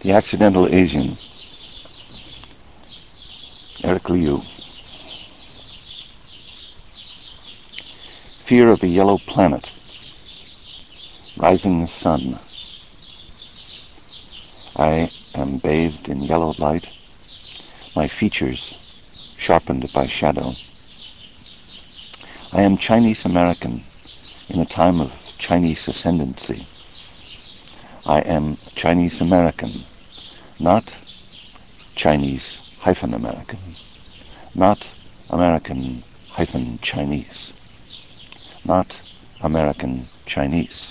The Accidental Asian, Eric Liu. Fear of a Yellow Planet, Rising Sun. I am bathed in yellow light, my features sharpened by shadow. I am Chinese American in a time of Chinese ascendancy. I am Chinese American, not Chinese-American, not American-Chinese, not American Chinese.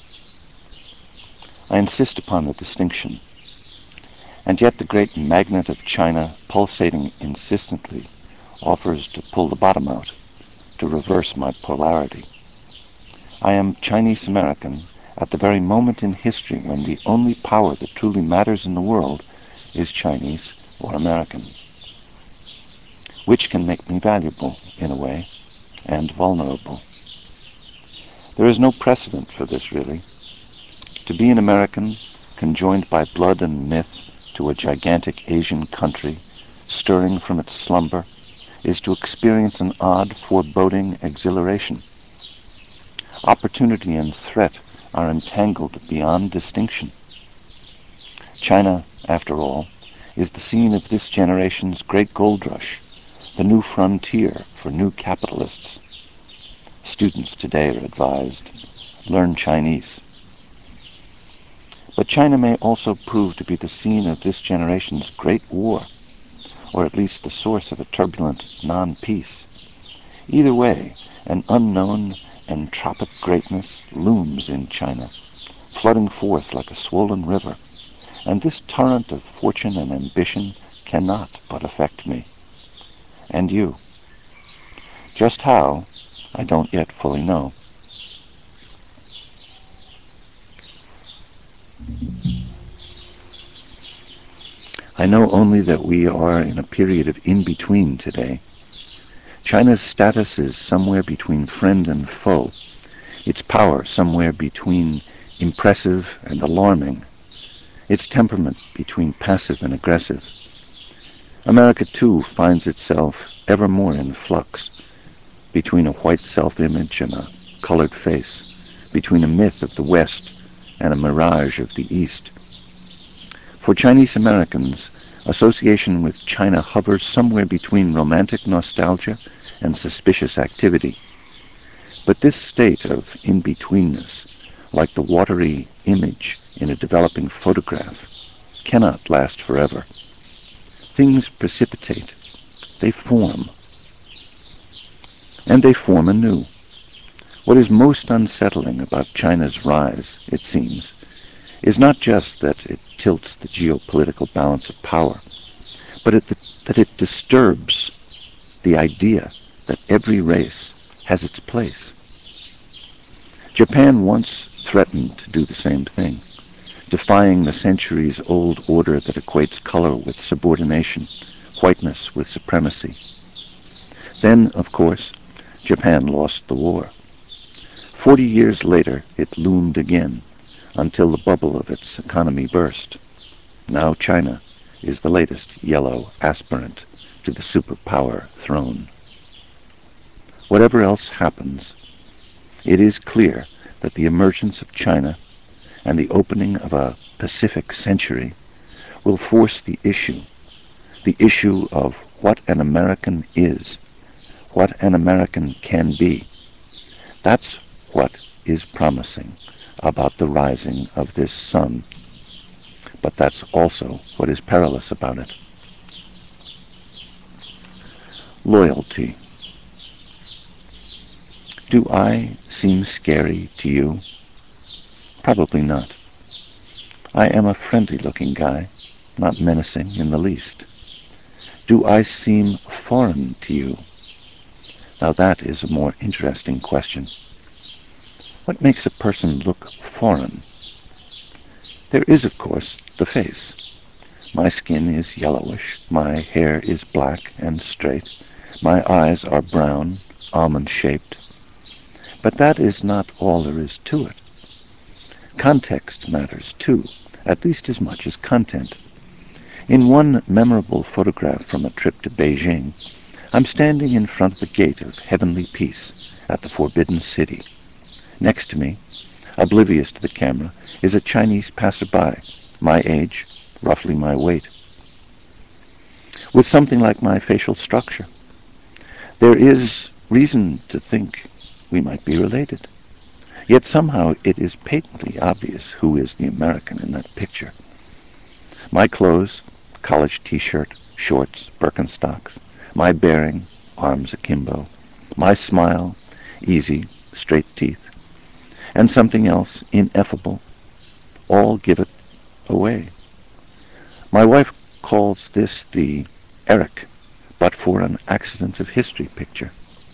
I insist upon the distinction, and yet the great magnet of China, pulsating insistently, offers to pull the bottom out, to reverse my polarity. I am Chinese American at the very moment in history when the only power that truly matters in the world is Chinese or American, which can make me valuable, in a way, and vulnerable. There is no precedent for this, really. To be an American, conjoined by blood and myth to a gigantic Asian country, stirring from its slumber, is to experience an odd, foreboding exhilaration. Opportunity and threat are entangled beyond distinction. China, after all, is the scene of this generation's great gold rush, the new frontier for new capitalists. Students today are advised, learn Chinese. But China may also prove to be the scene of this generation's great war, or at least the source of a turbulent non-peace. Either way, an unknown entropic greatness looms in China, flooding forth like a swollen river, and this torrent of fortune and ambition cannot but affect me. And you. Just how, I don't yet fully know. I know only that we are in a period of in-between today. China's status is somewhere between friend and foe, its power somewhere between impressive and alarming, its temperament between passive and aggressive. America, too, finds itself ever more in flux, between a white self-image and a colored face, between a myth of the West and a mirage of the East. For Chinese Americans, association with China hovers somewhere between romantic nostalgia and suspicious activity. But this state of in-betweenness, like the watery image in a developing photograph, cannot last forever. Things precipitate. They form. And they form anew. What is most unsettling about China's rise, it seems, is not just that it tilts the geopolitical balance of power, but that it disturbs the idea that every race has its place. Japan once threatened to do the same thing, defying the centuries-old order that equates color with subordination, whiteness with supremacy. Then, of course, Japan lost the war. 40 years later, it loomed again, until the bubble of its economy burst. Now China is the latest yellow aspirant to the superpower throne. Whatever else happens, it is clear that the emergence of China and the opening of a Pacific century will force the issue of what an American is, what an American can be. That's what is promising about the rising of this sun. But that's also what is perilous about it. Loyalty. Do I seem scary to you? Probably not. I am a friendly-looking guy, not menacing in the least. Do I seem foreign to you? Now that is a more interesting question. What makes a person look foreign? There is, of course, the face. My skin is yellowish, my hair is black and straight, my eyes are brown, almond-shaped. But that is not all there is to it. Context matters, too, at least as much as content. In one memorable photograph from a trip to Beijing, I'm standing in front of the gate of heavenly peace at the Forbidden City. Next to me, oblivious to the camera, is a Chinese passerby, my age, roughly my weight, with something like my facial structure. There is reason to think we might be related. Yet somehow it is patently obvious who is the American in that picture. My clothes, college t-shirt, shorts, Birkenstocks. My bearing, arms akimbo. My smile, easy, straight teeth. And something else, ineffable, all give it away. My wife calls this the Eric, but for an accident of history picture.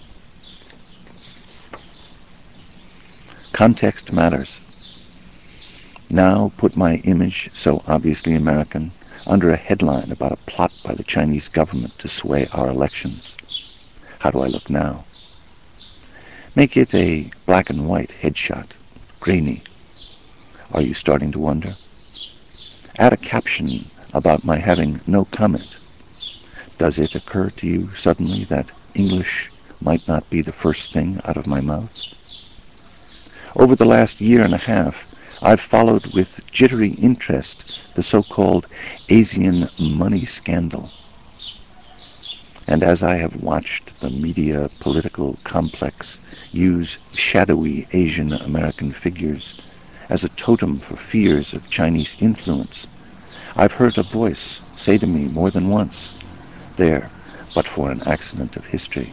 Context matters. Now put my image, so obviously American, under a headline about a plot by the Chinese government to sway our elections. How do I look now? Make it a black and white headshot, grainy. Are you starting to wonder? Add a caption about my having no comment. Does it occur to you suddenly that English might not be the first thing out of my mouth? Over the last year and a half, I've followed with jittery interest the so-called Asian money scandal. And as I have watched the media political complex use shadowy Asian American figures as a totem for fears of Chinese influence, I've heard a voice say to me more than once, there, but for an accident of history.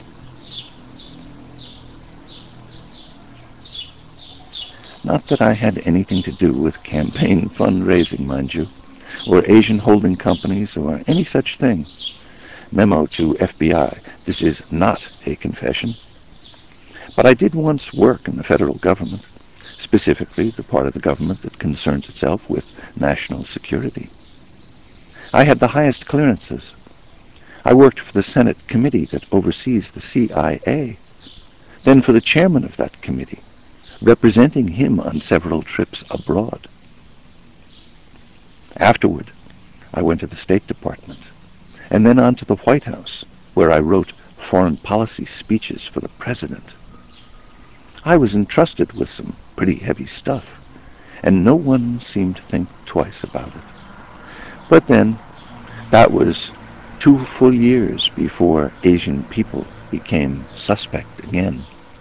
Not that I had anything to do with campaign fundraising, mind you, or Asian holding companies, or any such thing. Memo to FBI, this is not a confession. But I did once work in the federal government, specifically the part of the government that concerns itself with national security. I had the highest clearances. I worked for the Senate committee that oversees the CIA, then for the chairman of that committee, representing him on several trips abroad. Afterward, I went to the State Department, and then on to the White House, where I wrote foreign policy speeches for the president. I was entrusted with some pretty heavy stuff, and no one seemed to think twice about it. But then, that was 2 full years before Asian people became suspect again.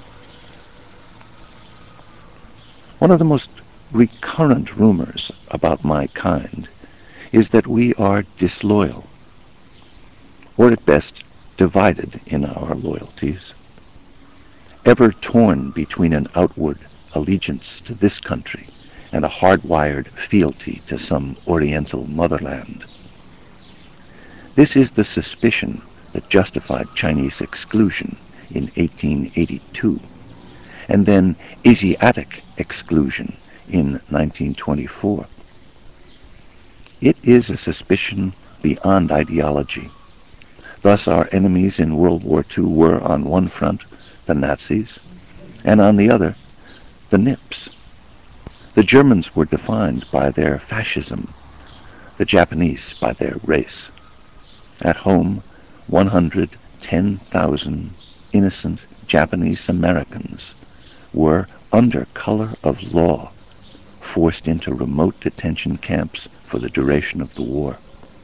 One of the most recurrent rumors about my kind is that we are disloyal, or at best divided in our loyalties, ever torn between an outward allegiance to this country and a hardwired fealty to some oriental motherland. This is the suspicion that justified Chinese exclusion in 1882, and then Asiatic exclusion in 1924. It is a suspicion beyond ideology. Thus our enemies in World War II were, on one front, the Nazis, and on the other, the Nips. The Germans were defined by their fascism, the Japanese by their race. At home, 110,000 innocent Japanese Americans were, under color of law, forced into remote detention camps for the duration of the war.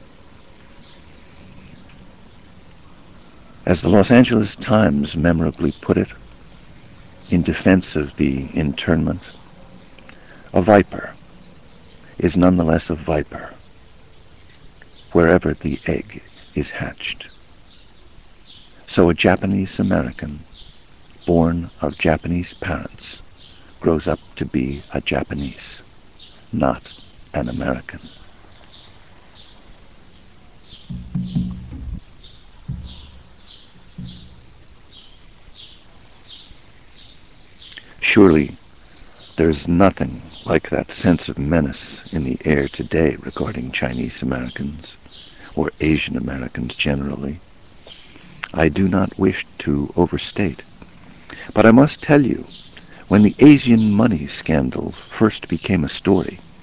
As the Los Angeles Times memorably put it, in defense of the internment, a viper is nonetheless a viper wherever the egg is hatched. So a Japanese American, born of Japanese parents, grows up to be a Japanese, not an American. Surely there's nothing like that sense of menace in the air today regarding Chinese Americans, or Asian Americans generally. I do not wish to overstate, but I must tell you, when the Asian money scandal first became a story,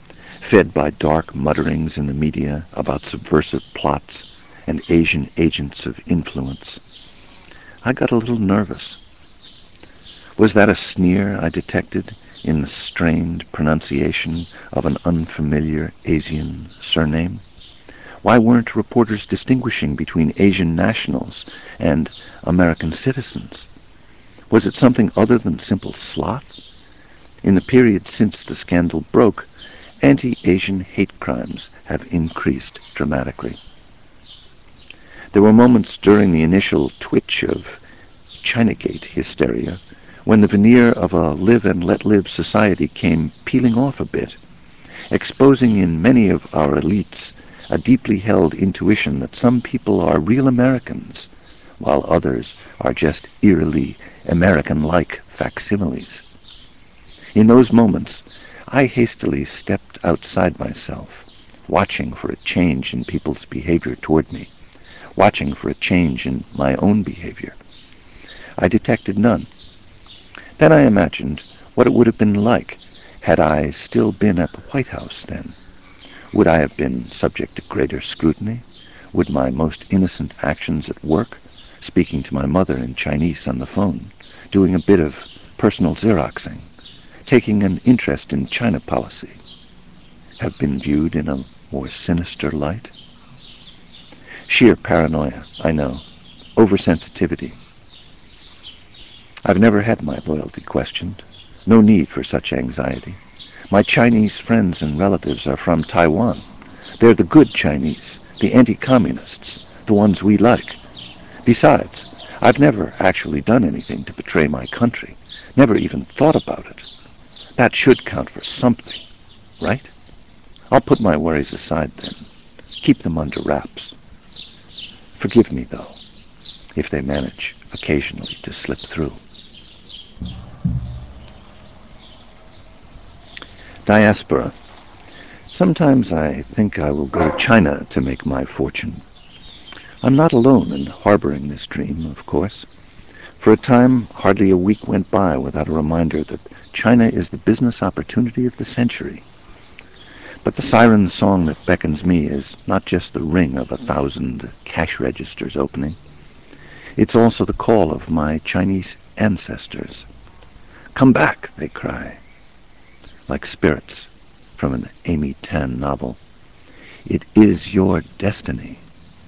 fed by dark mutterings in the media about subversive plots and Asian agents of influence. I got a little nervous. Was that a sneer I detected in the strained pronunciation of an unfamiliar Asian surname? Why weren't reporters distinguishing between Asian nationals and American citizens? Was it something other than simple sloth? In the period since the scandal broke, anti-Asian hate crimes have increased dramatically. There were moments during the initial twitch of Chinagate hysteria when the veneer of a live-and-let-live society came peeling off a bit, exposing in many of our elites a deeply held intuition that some people are real Americans, while others are just eerily American-like facsimiles. In those moments, I hastily stepped outside myself, watching for a change in people's behavior toward me, watching for a change in my own behavior. I detected none. Then I imagined what it would have been like had I still been at the White House then. Would I have been subject to greater scrutiny? Would my most innocent actions at work, speaking to my mother in Chinese on the phone, doing a bit of personal Xeroxing, taking an interest in China policy, have been viewed in a more sinister light? Sheer paranoia, I know. Oversensitivity. I've never had my loyalty questioned. No need for such anxiety. My Chinese friends and relatives are from Taiwan. They're the good Chinese, the anti-communists, the ones we like. Besides, I've never actually done anything to betray my country, never even thought about it. That should count for something, right? I'll put my worries aside then, keep them under wraps. Forgive me, though, if they manage occasionally to slip through. Diaspora. Sometimes I think I will go to China to make my fortune. I'm not alone in harboring this dream, of course. For a time, hardly a week went by without a reminder that China is the business opportunity of the century. But the siren song that beckons me is not just the ring of 1,000 cash registers opening. It's also the call of my Chinese ancestors. Come back, they cry, like spirits from an Amy Tan novel. It is your destiny.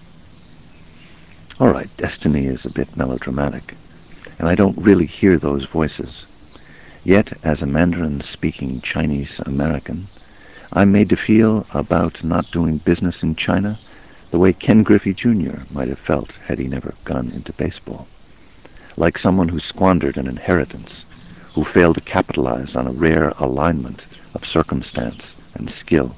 All right, destiny is a bit melodramatic, and I don't really hear those voices. Yet, as a Mandarin-speaking Chinese American, I'm made to feel about not doing business in China the way Ken Griffey Jr. might have felt had he never gone into baseball. Like someone who squandered an inheritance, who failed to capitalize on a rare alignment of circumstance and skill.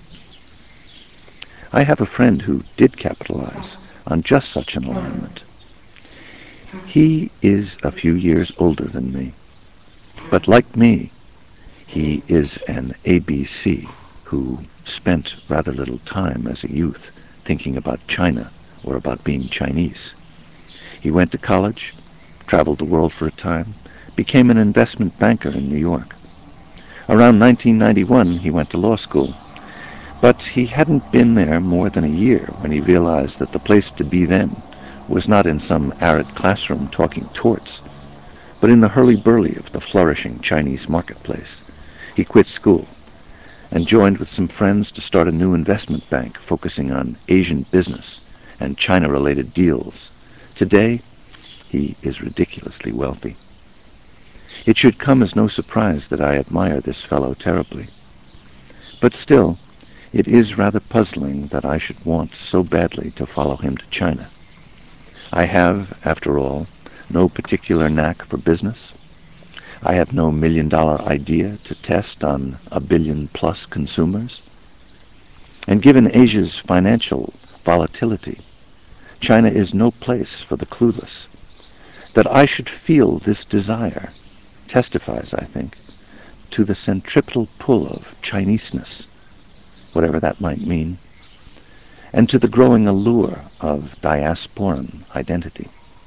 I have a friend who did capitalize on just such an alignment. He is a few years older than me, but like me, he is an ABC who spent rather little time as a youth thinking about China or about being Chinese. He went to college, traveled the world for a time, became an investment banker in New York. Around 1991, he went to law school, but he hadn't been there more than a year when he realized that the place to be then was not in some arid classroom talking torts, but in the hurly-burly of the flourishing Chinese marketplace. He quit school and joined with some friends to start a new investment bank focusing on Asian business and China-related deals. Today, he is ridiculously wealthy. It should come as no surprise that I admire this fellow terribly. But still, it is rather puzzling that I should want so badly to follow him to China. I have, after all, no particular knack for business. I have no million-dollar idea to test on 1 billion-plus consumers. And given Asia's financial volatility, China is no place for the clueless. That I should feel this desire testifies, I think, to the centripetal pull of Chineseness, whatever that might mean, and to the growing allure of diasporan identity.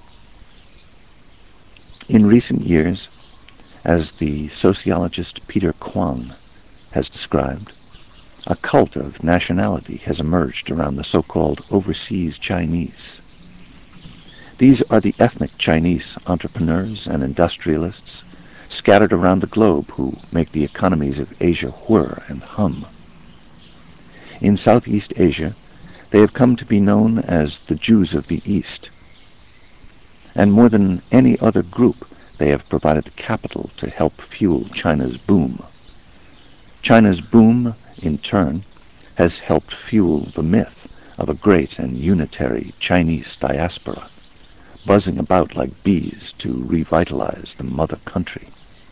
In recent years, as the sociologist Peter Kwong has described, A cult of nationality has emerged around the so-called overseas Chinese. These are the ethnic Chinese entrepreneurs and industrialists scattered around the globe who make the economies of Asia whir and hum. In Southeast Asia, they have come to be known as the Jews of the East. And more than any other group, they have provided the capital to help fuel China's boom. China's boom, in turn, has helped fuel the myth of a great and unitary Chinese diaspora, buzzing about like bees to revitalize the mother country.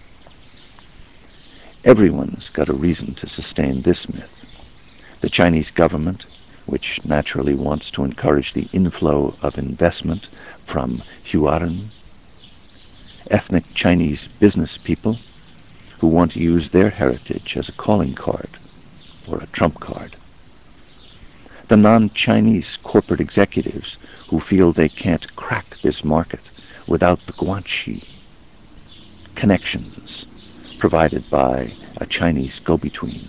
Everyone's got a reason to sustain this myth. The Chinese government, which naturally wants to encourage the inflow of investment from Huarun, ethnic Chinese business people who want to use their heritage as a calling card or a trump card, the non-Chinese corporate executives who feel they can't crack this market without the guanxi, connections provided by a Chinese go-between,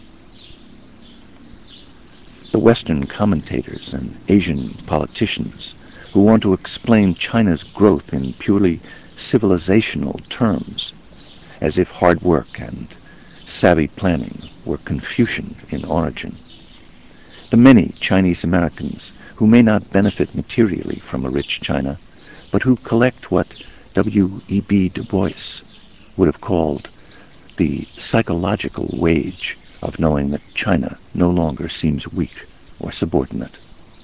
the Western commentators and Asian politicians who want to explain China's growth in purely civilizational terms, as if hard work and savvy planning were Confucian in origin. The many Chinese Americans who may not benefit materially from a rich China, but who collect what W.E.B. Du Bois would have called the psychological wage of knowing that China no longer seems weak or subordinate.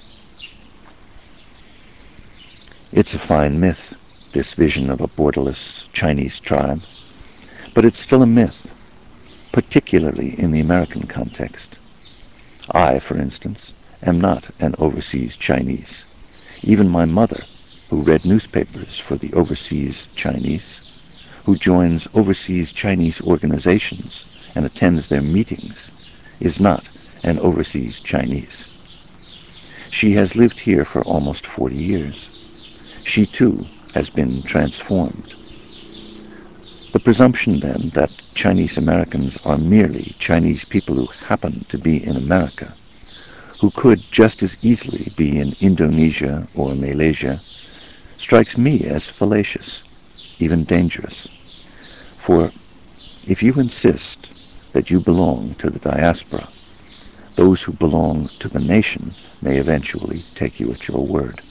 It's a fine myth, this vision of a borderless Chinese tribe, but it's still a myth, particularly in the American context. I, for instance, am not an overseas Chinese. Even my mother, who read newspapers for the overseas Chinese, who joins overseas Chinese organizations and attends their meetings, is not an overseas Chinese. She has lived here for almost 40 years. She, too, has been transformed. The presumption, then, that Chinese Americans are merely Chinese people who happen to be in America, who could just as easily be in Indonesia or Malaysia, strikes me as fallacious, even dangerous. For if you insist that you belong to the diaspora, those who belong to the nation may eventually take you at your word.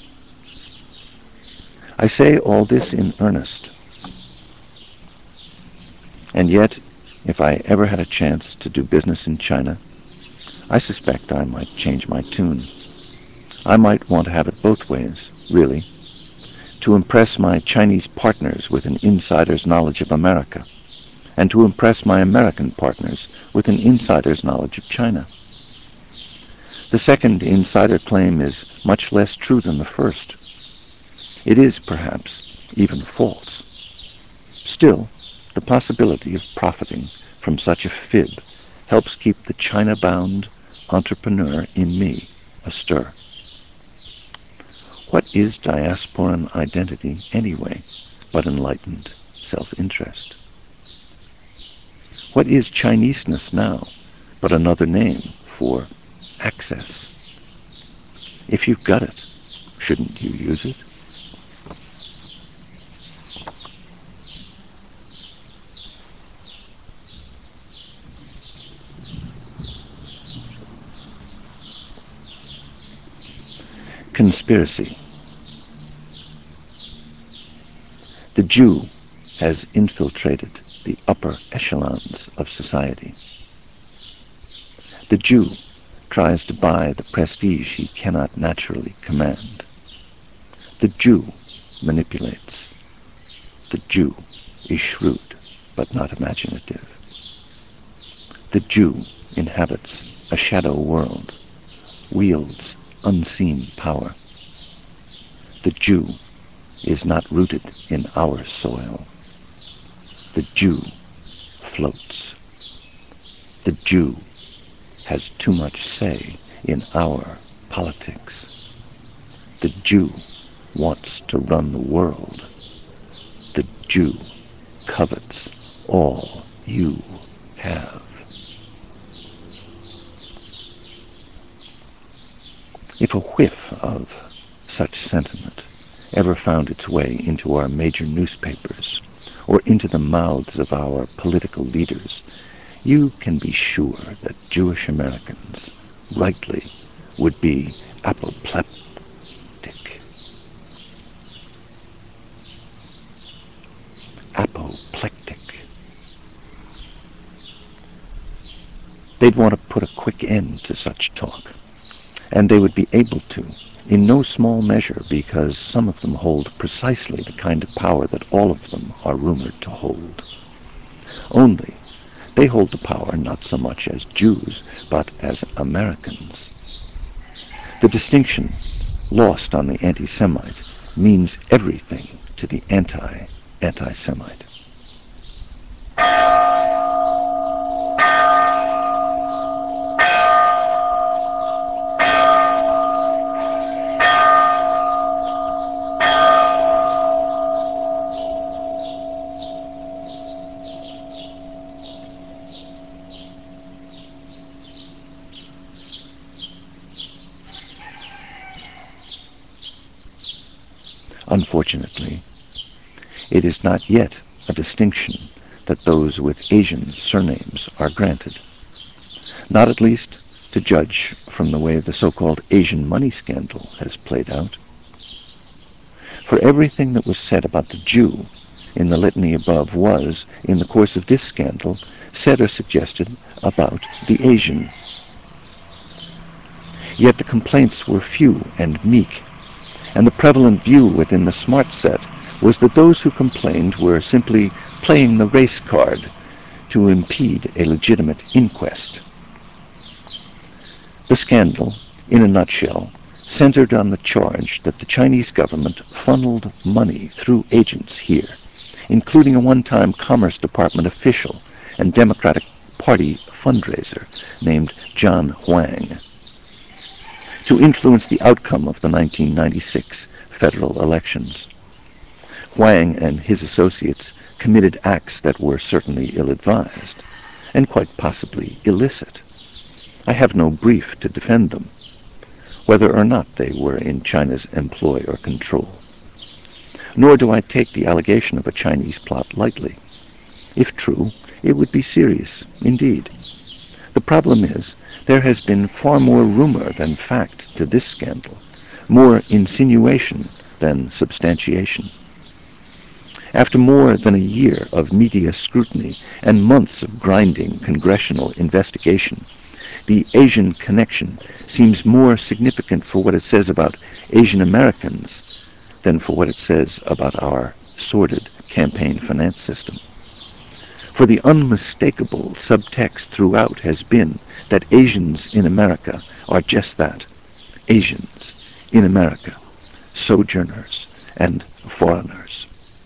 I say all this in earnest. And yet, if I ever had a chance to do business in China, I suspect I might change my tune. I might want to have it both ways, really, to impress my Chinese partners with an insider's knowledge of America, and to impress my American partners with an insider's knowledge of China. The second insider claim is much less true than the first. It is, perhaps, even false. Still, the possibility of profiting from such a fib helps keep the China-bound entrepreneur in me astir. What is diasporan identity, anyway, but enlightened self-interest? What is Chineseness now, but another name for access? If you've got it, shouldn't you use it? Conspiracy. The Jew has infiltrated the upper echelons of society. The Jew tries to buy the prestige he cannot naturally command. The Jew manipulates. The Jew is shrewd, but not imaginative. The Jew inhabits a shadow world, wields unseen power. The Jew is not rooted in our soil. The Jew floats. The Jew has too much say in our politics. The Jew wants to run the world. The Jew covets all you have. If a whiff of such sentiment ever found its way into our major newspapers or into the mouths of our political leaders, you can be sure that Jewish Americans, rightly, would be apoplectic. Apoplectic. They'd want to put a quick end to such talk, and they would be able to, in no small measure, because some of them hold precisely the kind of power that all of them are rumored to hold. Only, they hold the power not so much as Jews, but as Americans. The distinction, lost on the anti-Semite, means everything to the anti-Semite. Unfortunately, it is not yet a distinction that those with Asian surnames are granted. Not at least to judge from the way the so-called Asian money scandal has played out. For everything that was said about the Jew in the litany above was, in the course of this scandal, said or suggested about the Asian. Yet the complaints were few and meek, and the prevalent view within the smart set was that those who complained were simply playing the race card to impede a legitimate inquest. The scandal, in a nutshell, centered on the charge that the Chinese government funneled money through agents here, including a one-time Commerce Department official and Democratic Party fundraiser named John Huang, to influence the outcome of the 1996 federal elections. Huang and his associates committed acts that were certainly ill-advised, and quite possibly illicit. I have no brief to defend them, whether or not they were in China's employ or control. Nor do I take the allegation of a Chinese plot lightly. If true, it would be serious, indeed. The problem is, there has been far more rumor than fact to this scandal, more insinuation than substantiation. After more than a year of media scrutiny and months of grinding congressional investigation, the Asian connection seems more significant for what it says about Asian Americans than for what it says about our sordid campaign finance system. For the unmistakable subtext throughout has been that Asians in America are just that, Asians in America, sojourners and foreigners.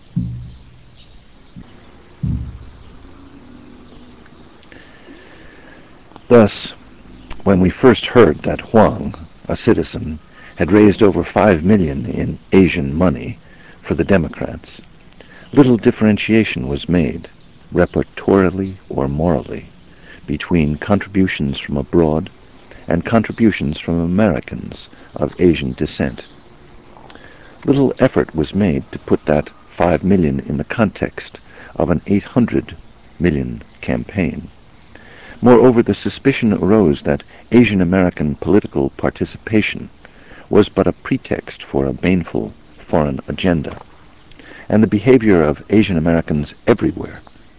Thus, when we first heard that Huang, a citizen, had raised over $5 million in Asian money for the Democrats, little differentiation was made, repertorially or morally, between contributions from abroad and contributions from Americans of Asian descent. Little effort was made to put that $5 million in the context of an $800 million campaign. Moreover, the suspicion arose that Asian American political participation was but a pretext for a baneful foreign agenda, and the behavior of Asian Americans everywhere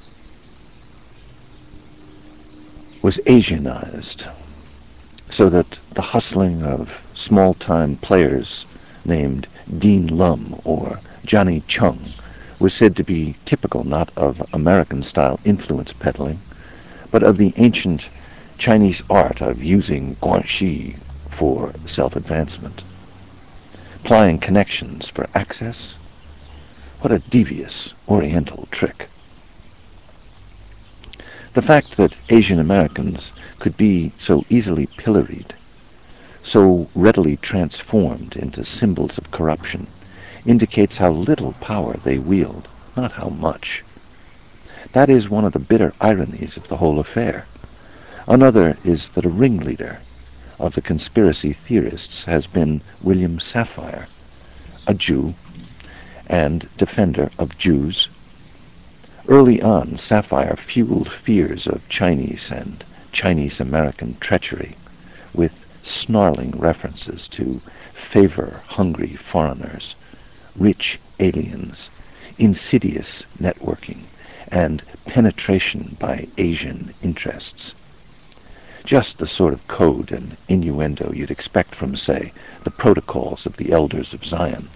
was Asianized, so that the hustling of small-time players named Dean Lum or Johnny Chung was said to be typical not of American-style influence peddling, but of the ancient Chinese art of using guanxi for self-advancement. Plying connections for access? What a devious Oriental trick. The fact that Asian Americans could be so easily pilloried, so readily transformed into symbols of corruption, indicates how little power they wield, not how much. That is one of the bitter ironies of the whole affair. Another is that a ringleader, of the conspiracy theorists has been William Safire, a Jew and defender of Jews. Early on, Safire fueled fears of Chinese and Chinese-American treachery with snarling references to favor hungry foreigners, rich aliens, insidious networking, and penetration by Asian interests. Just the sort of code and innuendo you'd expect from, say, the Protocols of the Elders of Zion.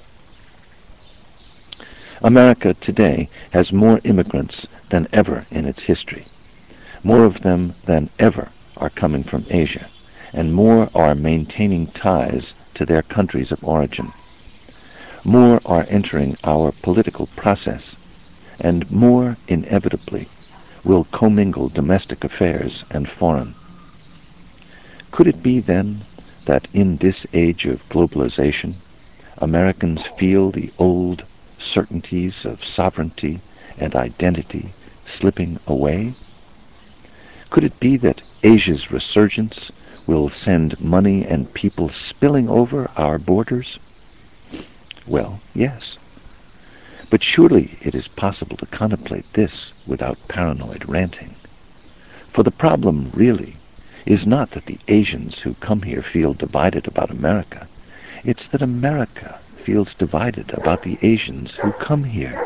America today has more immigrants than ever in its history. More of them than ever are coming from Asia, and more are maintaining ties to their countries of origin. More are entering our political process, and more, inevitably, will commingle domestic affairs and foreign. Could it be, then, that in this age of globalization, Americans feel the old certainties of sovereignty and identity slipping away? Could it be that Asia's resurgence will send money and people spilling over our borders? Well, yes. But surely it is possible to contemplate this without paranoid ranting. For the problem, really, is not that the Asians who come here feel divided about America. It's that America feels divided about the Asians who come here.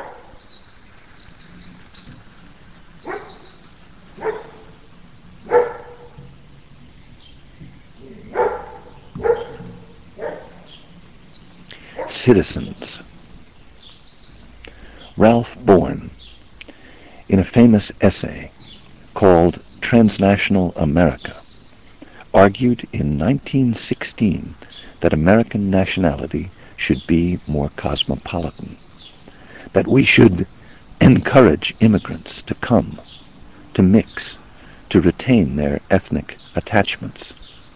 Citizens. Ralph Bourne, in a famous essay called Transnational America, argued in 1916 that American nationality should be more cosmopolitan, that we should encourage immigrants to come, to mix, to retain their ethnic attachments.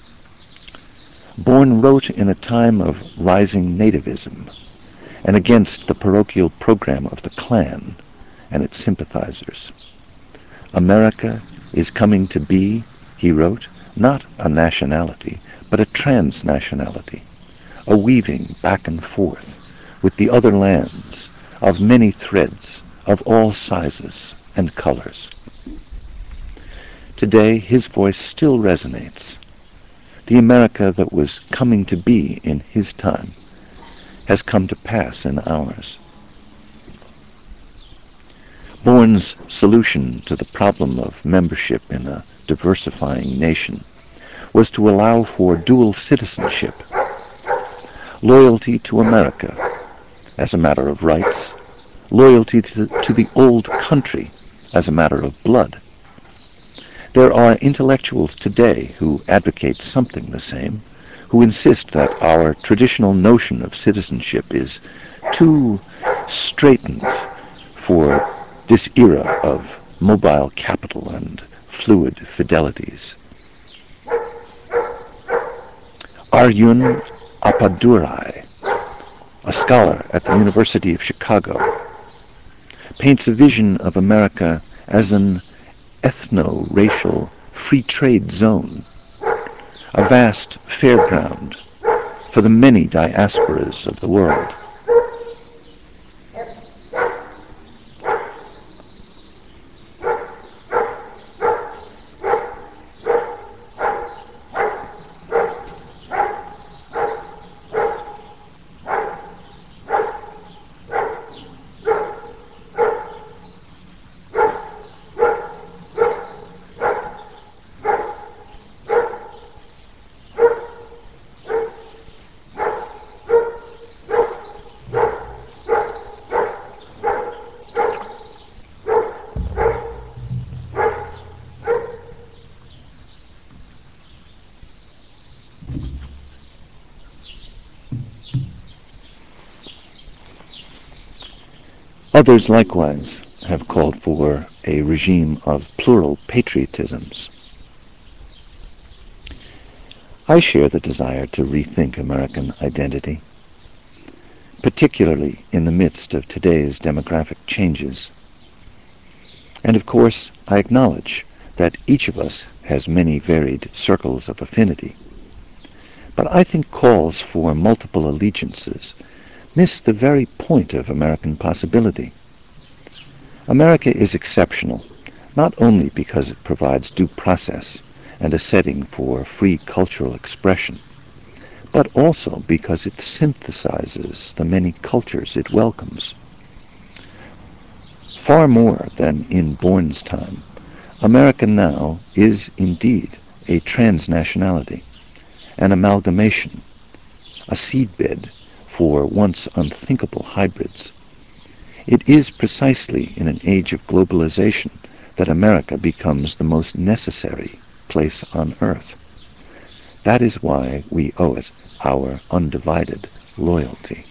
Bourne wrote in a time of rising nativism and against the parochial program of the Klan and its sympathizers. America is coming to be, he wrote, not a nationality, but a transnationality, a weaving back and forth with the other lands of many threads of all sizes and colors. Today, his voice still resonates. The America that was coming to be in his time has come to pass in ours. Bourne's solution to the problem of membership in a diversifying nation was to allow for dual citizenship, loyalty to America as a matter of rights, loyalty to the old country as a matter of blood. There are intellectuals today who advocate something the same, who insist that our traditional notion of citizenship is too straitened for this era of mobile capital and fluid fidelities. Arjun Appadurai, a scholar at the University of Chicago, paints a vision of America as an ethno-racial free trade zone, a vast fairground for the many diasporas of the world. Others likewise have called for a regime of plural patriotisms. I share the desire to rethink American identity, particularly in the midst of today's demographic changes. And of course, I acknowledge that each of us has many varied circles of affinity, But I think calls for multiple allegiances miss the very point of American possibility. America is exceptional, not only because it provides due process and a setting for free cultural expression, but also because it synthesizes the many cultures it welcomes. Far more than in Bourne's time, America now is indeed a transnationality, an amalgamation, a seedbed for once unthinkable hybrids. It is precisely in an age of globalization that America becomes the most necessary place on earth. That is why we owe it our undivided loyalty.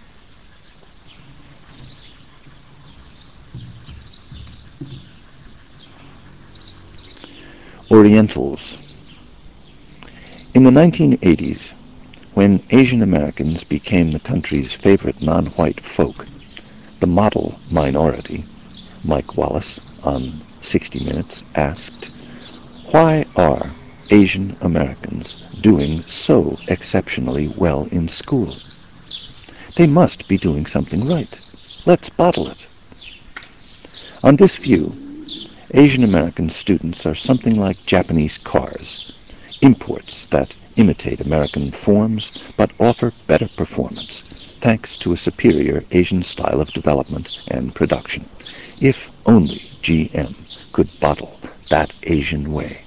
Orientals. In the 1980s, when Asian Americans became the country's favorite non-white folk, the model minority, Mike Wallace on 60 Minutes asked, "Why are Asian Americans doing so exceptionally well in school? They must be doing something right. Let's bottle it." On this view, Asian American students are something like Japanese cars, imports that imitate American forms but offer better performance, thanks to a superior Asian style of development and production. If only GM could bottle that Asian way.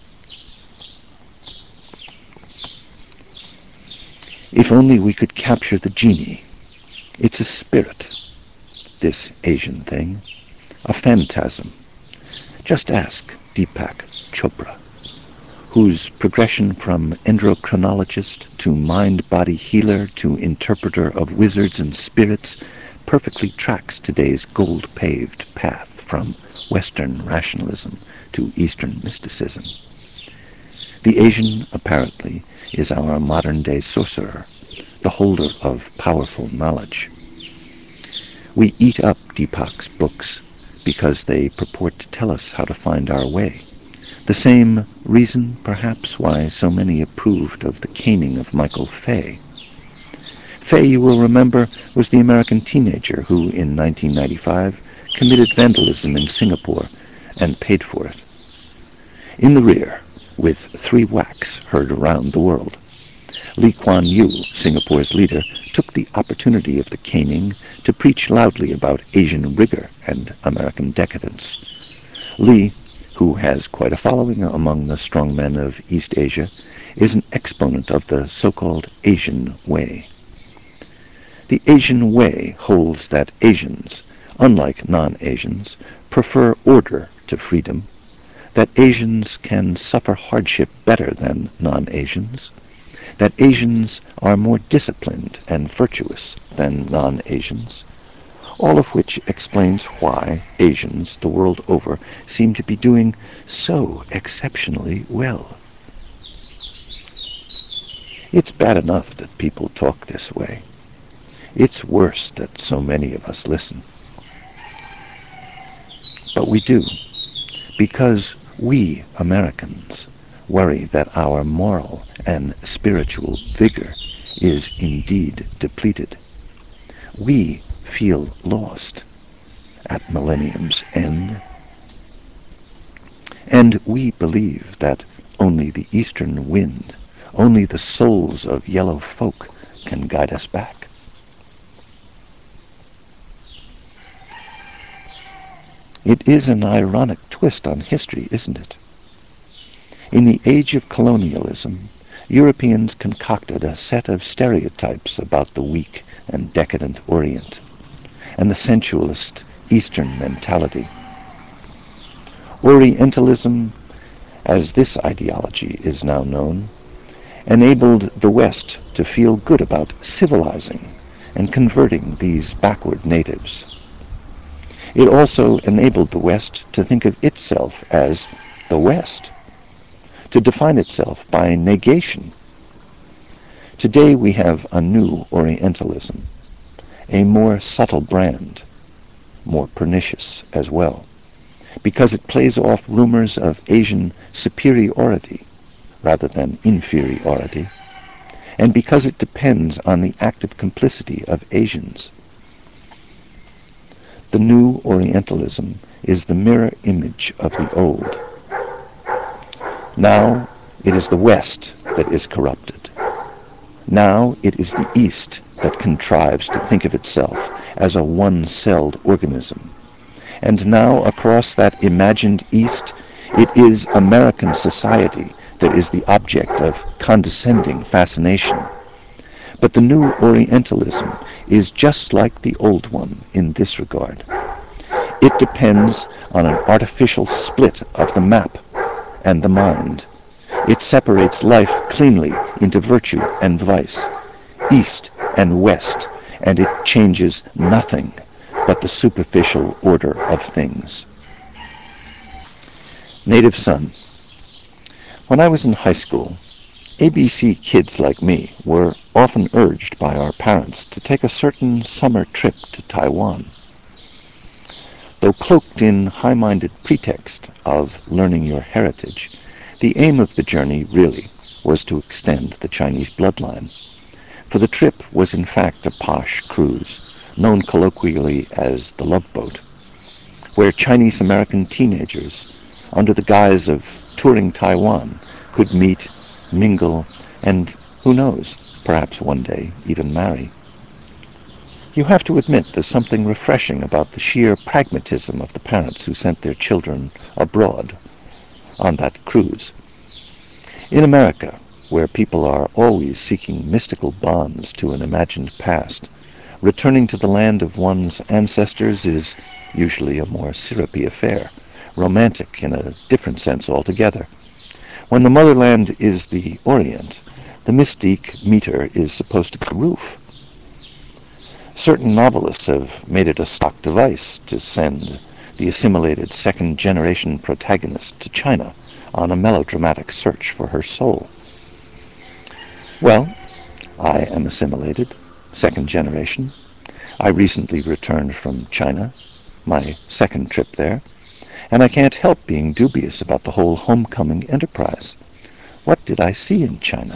If only we could capture the genie. It's a spirit, this Asian thing, a phantasm. Just ask Deepak Chopra, whose progression from endocrinologist to mind-body healer to interpreter of wizards and spirits perfectly tracks today's gold-paved path from Western rationalism to Eastern mysticism. The Asian, apparently, is our modern-day sorcerer, the holder of powerful knowledge. We eat up Deepak's books because they purport to tell us how to find our way. The same reason, perhaps, why so many approved of the caning of Michael Fay. Fay, you will remember, was the American teenager who, in 1995, committed vandalism in Singapore and paid for it. In the rear, with 3 whacks heard around the world, Lee Kuan Yew, Singapore's leader, took the opportunity of the caning to preach loudly about Asian rigor and American decadence. Lee, who has quite a following among the strongmen of East Asia, is an exponent of the so-called Asian way. The Asian way holds that Asians, unlike non-Asians, prefer order to freedom, that Asians can suffer hardship better than non-Asians, that Asians are more disciplined and virtuous than non-Asians, all of which explains why Asians the world over seem to be doing so exceptionally well. It's bad enough that people talk this way. It's worse that so many of us listen. But we do, because we Americans worry that our moral and spiritual vigor is indeed depleted. We feel lost at millennium's end. And we believe that only the eastern wind, only the souls of yellow folk can guide us back. It is an ironic twist on history, isn't it? In the age of colonialism, Europeans concocted a set of stereotypes about the weak and decadent Orient, and the sensualist Eastern mentality. Orientalism, as this ideology is now known, enabled the West to feel good about civilizing and converting these backward natives. It also enabled the West to think of itself as the West, to define itself by negation. Today we have a new Orientalism, a more subtle brand, more pernicious as well, because it plays off rumors of Asian superiority rather than inferiority, and because it depends on the active complicity of Asians. The new Orientalism is the mirror image of the old. Now it is the West that is corrupted. Now it is the East that contrives to think of itself as a one-celled organism. And now across that imagined East, it is American society that is the object of condescending fascination. But the new Orientalism is just like the old one in this regard. It depends on an artificial split of the map and the mind. It separates life cleanly into virtue and vice, east and west, and it changes nothing but the superficial order of things. Native Son. When I was in high school, ABC kids like me were often urged by our parents to take a certain summer trip to Taiwan. Though cloaked in high-minded pretext of learning your heritage, the aim of the journey really was to extend the Chinese bloodline. For the trip was in fact a posh cruise, known colloquially as the Love Boat, where Chinese-American teenagers, under the guise of touring Taiwan, could meet, mingle, and, who knows, perhaps one day even marry. You have to admit there's something refreshing about the sheer pragmatism of the parents who sent their children abroad on that cruise. In America, where people are always seeking mystical bonds to an imagined past, returning to the land of one's ancestors is usually a more syrupy affair, romantic in a different sense altogether. When the motherland is the Orient, the mystique meter is supposed to be the roof. Certain novelists have made it a stock device to send the assimilated second-generation protagonist to China on a melodramatic search for her soul. Well, I am assimilated, second generation. I recently returned from China, my second trip there, and I can't help being dubious about the whole homecoming enterprise. What did I see in China?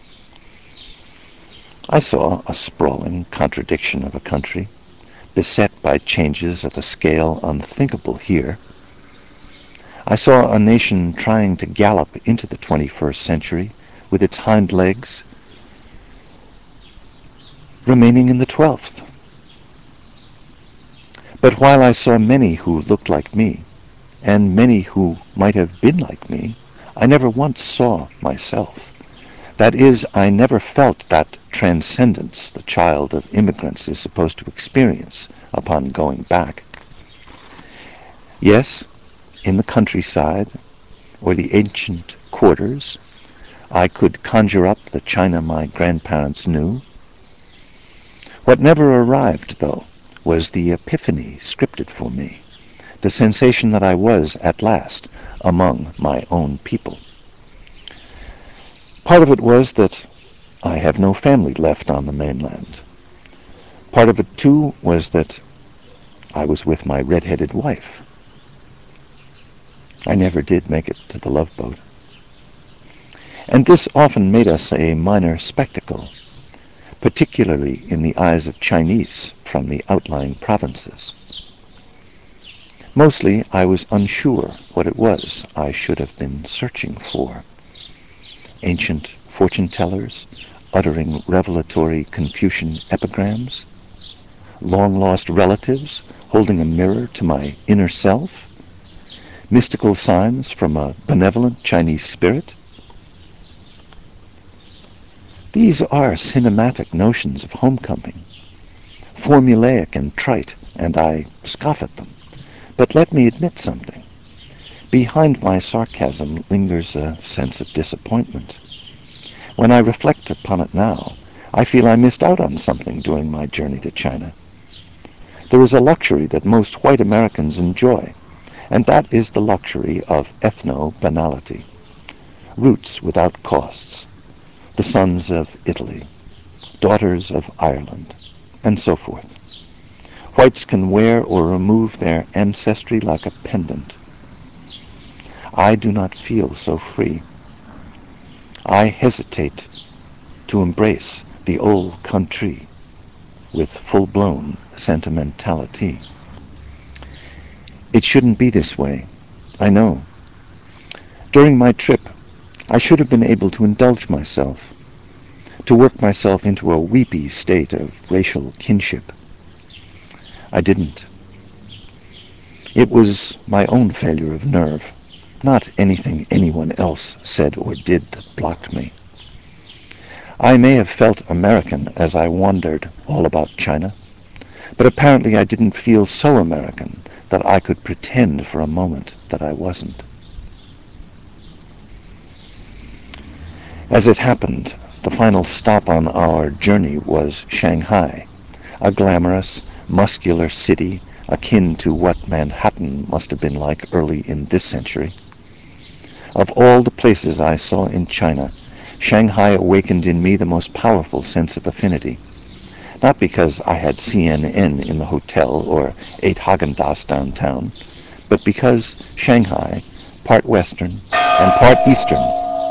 I saw a sprawling contradiction of a country, beset by changes of a scale unthinkable here. I saw a nation trying to gallop into the 21st century with its hind legs remaining in the 12th. But while I saw many who looked like me, and many who might have been like me, I never once saw myself. That is, I never felt that transcendence the child of immigrants is supposed to experience upon going back. Yes, in the countryside, or the ancient quarters, I could conjure up the China my grandparents knew. What never arrived, though, was the epiphany scripted for me, the sensation that I was, at last, among my own people. Part of it was that I have no family left on the mainland. Part of it, too, was that I was with my red-headed wife. I never did make it to the Love Boat. And this often made us a minor spectacle, particularly in the eyes of Chinese from the outlying provinces. Mostly I was unsure what it was I should have been searching for. Ancient fortune-tellers uttering revelatory Confucian epigrams? Long-lost relatives holding a mirror to my inner self? Mystical signs from a benevolent Chinese spirit? These are cinematic notions of homecoming, formulaic and trite, and I scoff at them. But let me admit something. Behind my sarcasm lingers a sense of disappointment. When I reflect upon it now, I feel I missed out on something during my journey to China. There is a luxury that most white Americans enjoy, and that is the luxury of ethno-banality. Roots without costs. The sons of Italy, daughters of Ireland, and so forth. Whites can wear or remove their ancestry like a pendant. I do not feel so free. I hesitate to embrace the old country with full-blown sentimentality. It shouldn't be this way, I know. During my trip, I should have been able to indulge myself, to work myself into a weepy state of racial kinship. I didn't. It was my own failure of nerve, not anything anyone else said or did that blocked me. I may have felt American as I wandered all about China, but apparently I didn't feel so American that I could pretend for a moment that I wasn't. As it happened, the final stop on our journey was Shanghai, a glamorous, muscular city akin to what Manhattan must have been like early in this century. Of all the places I saw in China, Shanghai awakened in me the most powerful sense of affinity. Not because I had CNN in the hotel or ate Haagen-Dazs downtown, but because Shanghai, part Western and part Eastern,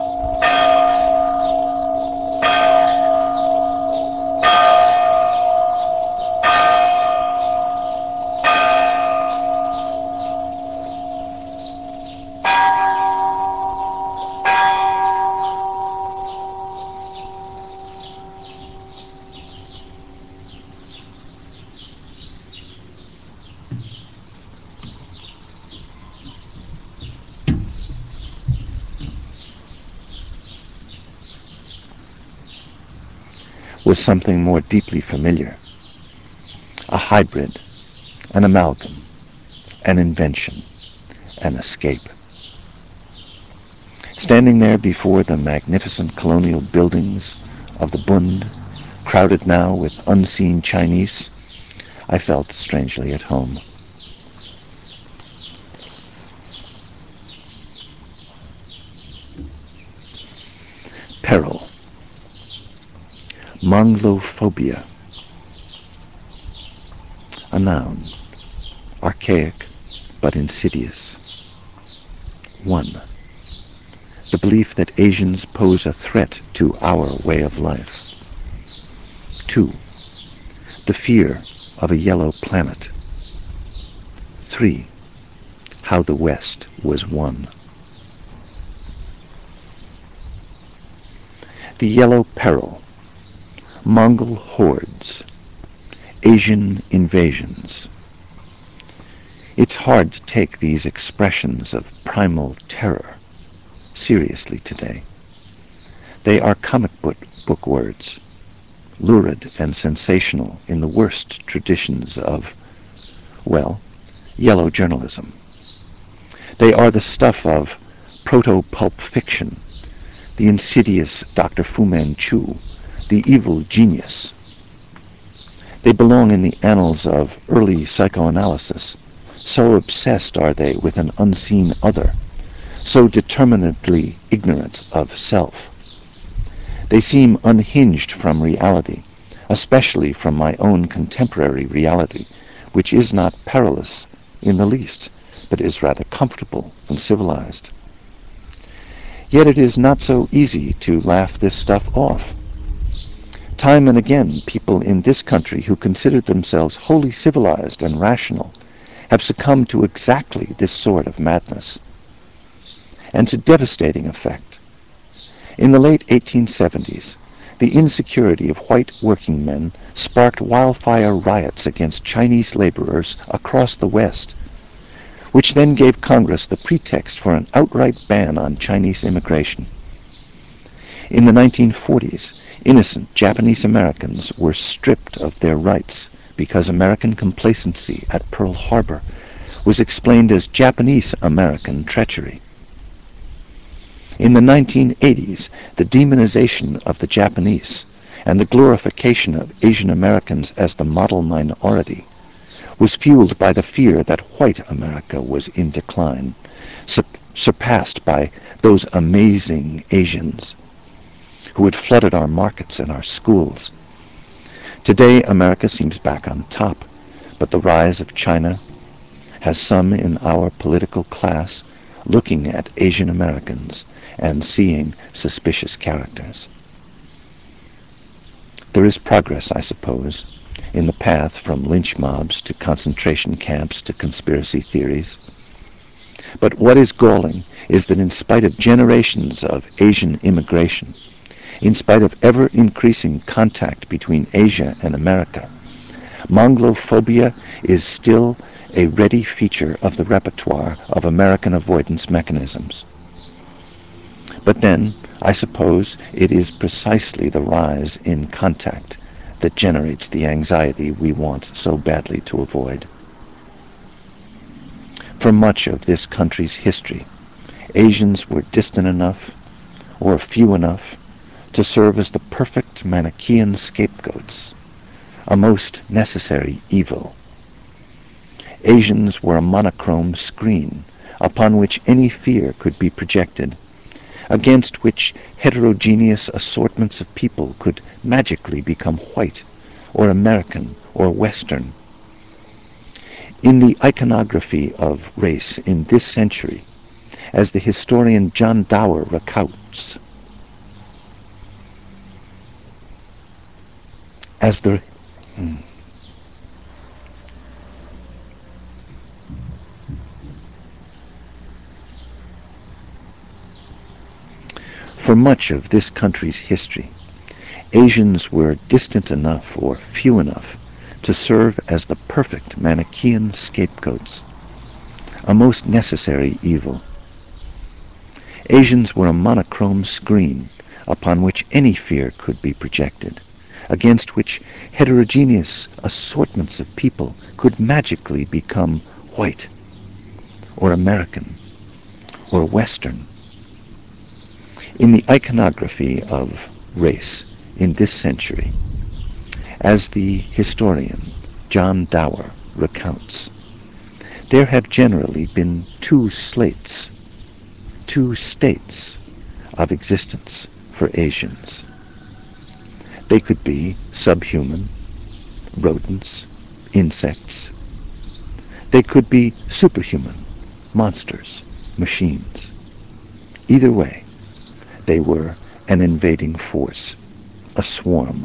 was something more deeply familiar. A hybrid, an amalgam, an invention, an escape. Standing there before the magnificent colonial buildings of the Bund, crowded now with unseen Chinese, I felt strangely at home. Peril. Mongolophobia. A noun, archaic but insidious. 1. The belief that Asians pose a threat to our way of life. 2. The fear of a yellow planet. 3. How the West was won. The Yellow Peril. Mongol hordes. Asian invasions. It's hard to take these expressions of primal terror seriously today. They are comic book words, lurid and sensational in the worst traditions of, well, yellow journalism. They are the stuff of proto-pulp fiction, the insidious Dr. Fu Manchu, the evil genius. They belong in the annals of early psychoanalysis. So obsessed are they with an unseen other, so determinedly ignorant of self. They seem unhinged from reality, especially from my own contemporary reality, which is not perilous in the least, but is rather comfortable and civilized. Yet it is not so easy to laugh this stuff off. Time and again, people in this country who considered themselves wholly civilized and rational have succumbed to exactly this sort of madness, and to devastating effect. In the late 1870s, the insecurity of white working men sparked wildfire riots against Chinese laborers across the West, which then gave Congress the pretext for an outright ban on Chinese immigration. In the 1940s, innocent Japanese Americans were stripped of their rights because American complacency at Pearl Harbor was explained as Japanese American treachery. In the 1980s, the demonization of the Japanese and the glorification of Asian Americans as the model minority was fueled by the fear that white America was in decline, surpassed by those amazing Asians who had flooded our markets and our schools. Today, America seems back on top, but the rise of China has some in our political class looking at Asian Americans and seeing suspicious characters. There is progress, I suppose, in the path from lynch mobs to concentration camps to conspiracy theories. But what is galling is that in spite of generations of Asian immigration, in spite of ever-increasing contact between Asia and America, Mongolophobia is still a ready feature of the repertoire of American avoidance mechanisms. But then, I suppose it is precisely the rise in contact that generates the anxiety we want so badly to avoid. For much of this country's history, Asians were distant enough, or few enough, to serve as the perfect Manichaean scapegoats, a most necessary evil. Asians were a monochrome screen upon which any fear could be projected, against which heterogeneous assortments of people could magically become white, or American, or Western. In the iconography of race in this century, as the historian John Dower recounts, as the For much of this country's history, Asians were distant enough or few enough to serve as the perfect Manichaean scapegoats, a most necessary evil. Asians were a monochrome screen upon which any fear could be projected, against which heterogeneous assortments of people could magically become white, or American, or Western. In the iconography of race in this century, as the historian John Dower recounts, there have generally been two slates, two states of existence for Asians. They could be subhuman, rodents, insects. They could be superhuman, monsters, machines. Either way, they were an invading force, a swarm.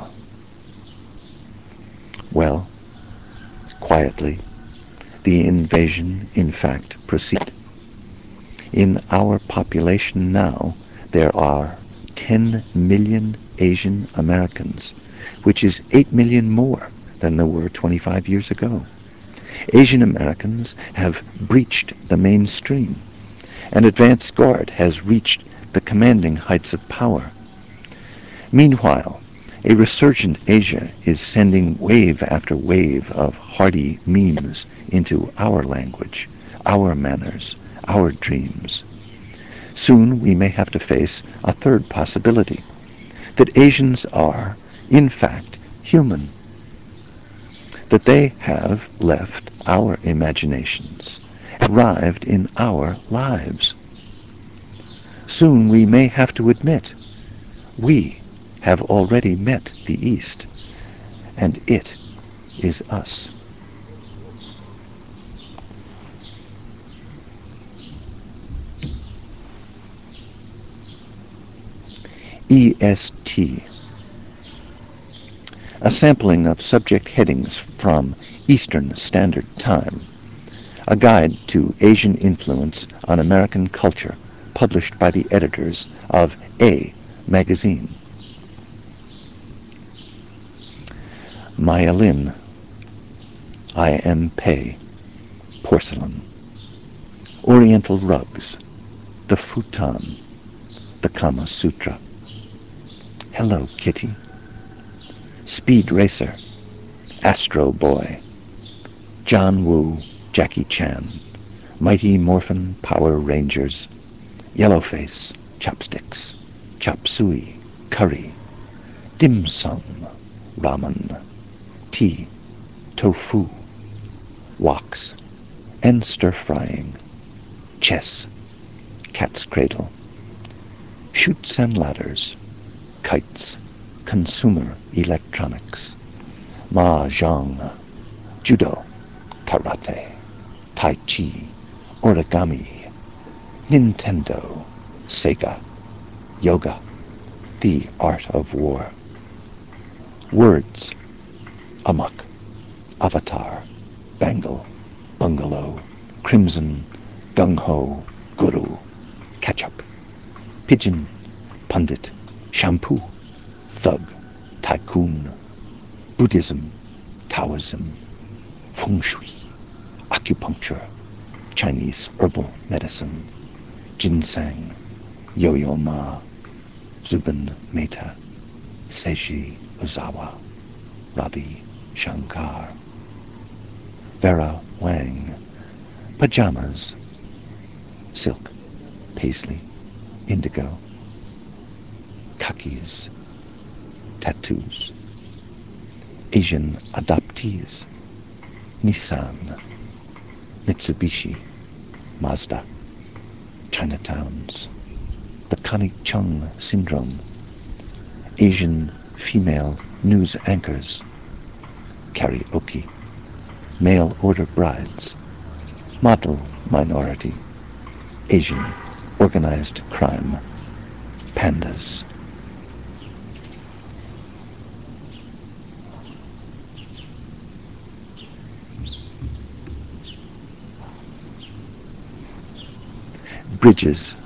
Well, quietly, the invasion in fact proceeded. In our population now, there are 10 million Asian Americans, which is 8 million more than there were 25 years ago. Asian Americans have breached the mainstream. An advance guard has reached the commanding heights of power. Meanwhile, a resurgent Asia is sending wave after wave of hardy memes into our language, our manners, our dreams. Soon we may have to face a third possibility, that Asians are, in fact, human, that they have left our imaginations, arrived in our lives. Soon we may have to admit we have already met the East, and it is us. EST. A sampling of subject headings from Eastern Standard Time, a guide to Asian influence on American culture, published by the editors of A magazine. Myelin, I.M. porcelain. Oriental rugs, the futon, the Kama Sutra. Hello, Kitty. Speed Racer, Astro Boy, John Woo, Jackie Chan, Mighty Morphin Power Rangers, Yellowface, Chopsticks, Chop Suey, Curry, Dim Sum, Ramen, Tea, Tofu, Woks, and stir-frying, chess, cat's cradle, chutes and ladders, kites, consumer electronics, mahjong, judo, karate, tai chi, origami, Nintendo, Sega, yoga, the art of war. Words: amok, avatar, bangle, bungalow, crimson, gung-ho, guru, ketchup, pigeon, pundit, shampoo, thug, tycoon, Buddhism, Taoism, feng shui, acupuncture, Chinese herbal medicine, ginseng, yo-yo ma, Zubin Mehta, Seiji Ozawa, Ravi Shankar, Vera Wang, pajamas, silk, paisley, indigo, khakis, tattoos, Asian adoptees, Nissan, Mitsubishi, Mazda, Chinatowns, the Connie Chung syndrome, Asian female news anchors, karaoke, mail order brides, model minority, Asian organized crime, pandas. Bridges.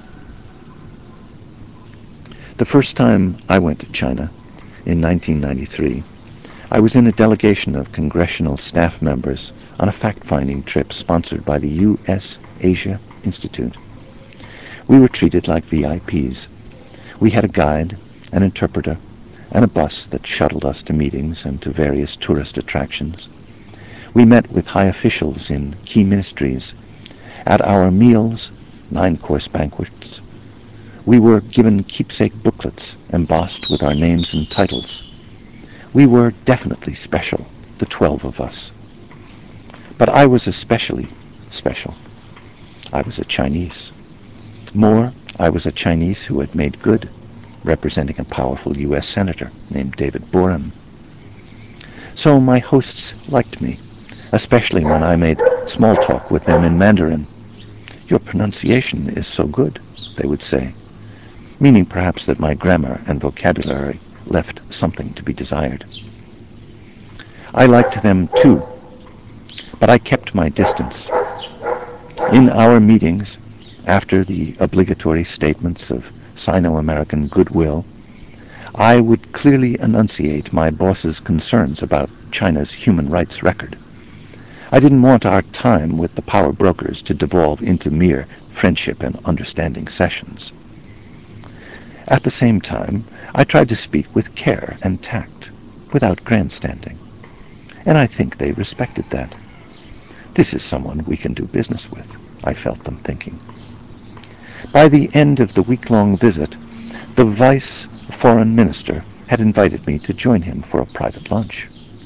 The first time I went to China, in 1993, I was in a delegation of congressional staff members on a fact-finding trip sponsored by the U.S.-Asia Institute. We were treated like VIPs. We had a guide, an interpreter, and a bus that shuttled us to meetings and to various tourist attractions. We met with high officials in key ministries. At our meals, 9-course banquets, we were given keepsake booklets embossed with our names and titles. We were definitely special, the 12 of us. But I was especially special. I was a Chinese. More, I was a Chinese who had made good, representing a powerful U.S. senator named David Boren. So my hosts liked me, especially when I made small talk with them in Mandarin. "Your pronunciation is so good," they would say, meaning perhaps that my grammar and vocabulary left something to be desired. I liked them too, but I kept my distance. In our meetings, after the obligatory statements of Sino-American goodwill, I would clearly enunciate my boss's concerns about China's human rights record. I didn't want our time with the power brokers to devolve into mere friendship and understanding sessions. At the same time, I tried to speak with care and tact, without grandstanding. And I think they respected that. This is someone we can do business with, I felt them thinking. By the end of the week-long visit, the vice foreign minister had invited me to join him for a private lunch.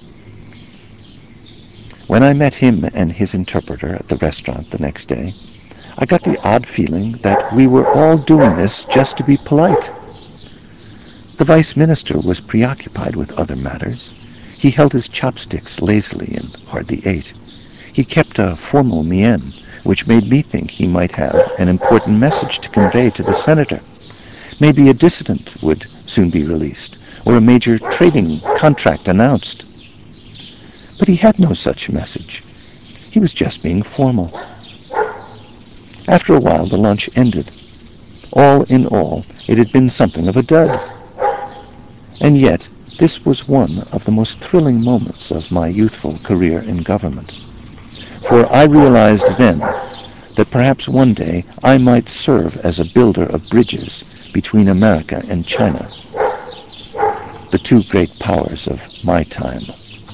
When I met him and his interpreter at the restaurant the next day, I got the odd feeling that we were all doing this just to be polite. The vice minister was preoccupied with other matters. He held his chopsticks lazily and hardly ate. He kept a formal mien, which made me think he might have an important message to convey to the senator. Maybe a dissident would soon be released, or a major trading contract announced. But he had no such message. He was just being formal. After a while, the lunch ended. All in all, it had been something of a dud. And yet, this was one of the most thrilling moments of my youthful career in government. For I realized then that perhaps one day I might serve as a builder of bridges between America and China, the two great powers of my time.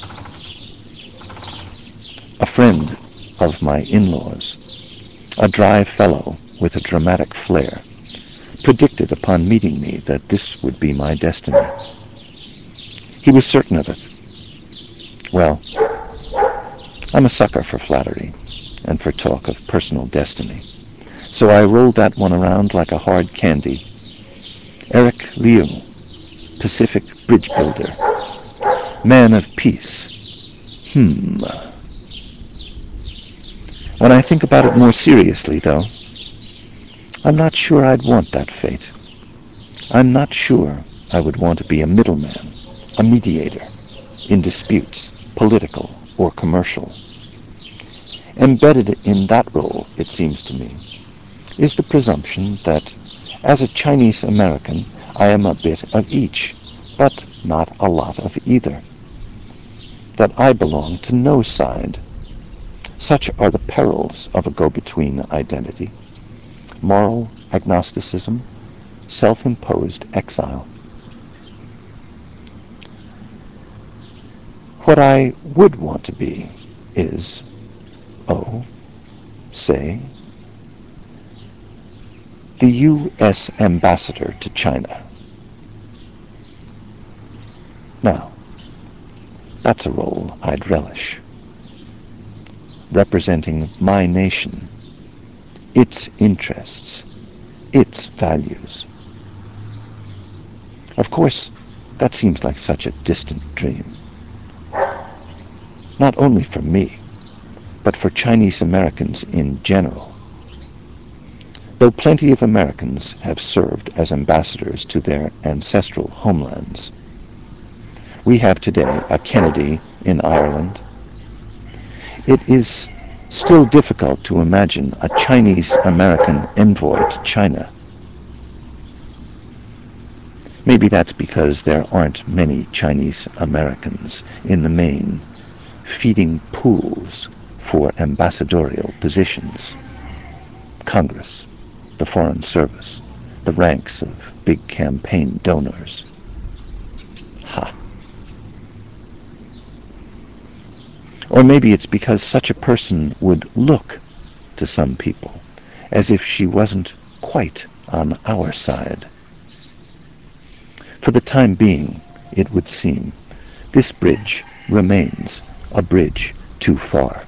A friend of my in-laws, a dry fellow with a dramatic flair, predicted upon meeting me that this would be my destiny. He was certain of it. Well, I'm a sucker for flattery and for talk of personal destiny, so I rolled that one around like a hard candy. Eric Liu, Pacific Bridge Builder, man of peace. When I think about it more seriously, though, I'm not sure I'd want that fate. I'm not sure I would want to be a middleman a mediator in disputes, political or commercial. Embedded in that role, it seems to me, is the presumption that as a Chinese American, I am a bit of each, but not a lot of either. That I belong to no side. Such are the perils of a go-between identity: moral agnosticism, self-imposed exile. What I would want to be is, say, the U.S. ambassador to China. Now, that's a role I'd relish. Representing my nation, its interests, its values. Of course, that seems like such a distant dream. Not only for me, but for Chinese Americans in general. Though plenty of Americans have served as ambassadors to their ancestral homelands. We have today a Kennedy in Ireland. It is still difficult to imagine a Chinese American envoy to China. Maybe that's because there aren't many Chinese Americans in the main feeding pools for ambassadorial positions. Congress, the Foreign Service, the ranks of big campaign donors. Ha. Or maybe it's because such a person would look to some people as if she wasn't quite on our side. For the time being, it would seem, this bridge remains a bridge too far.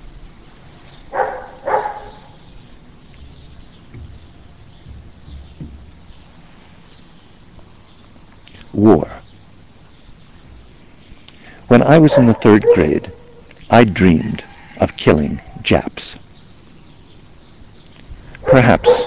War. When I was in the 3rd grade, I dreamed of killing Japs. Perhaps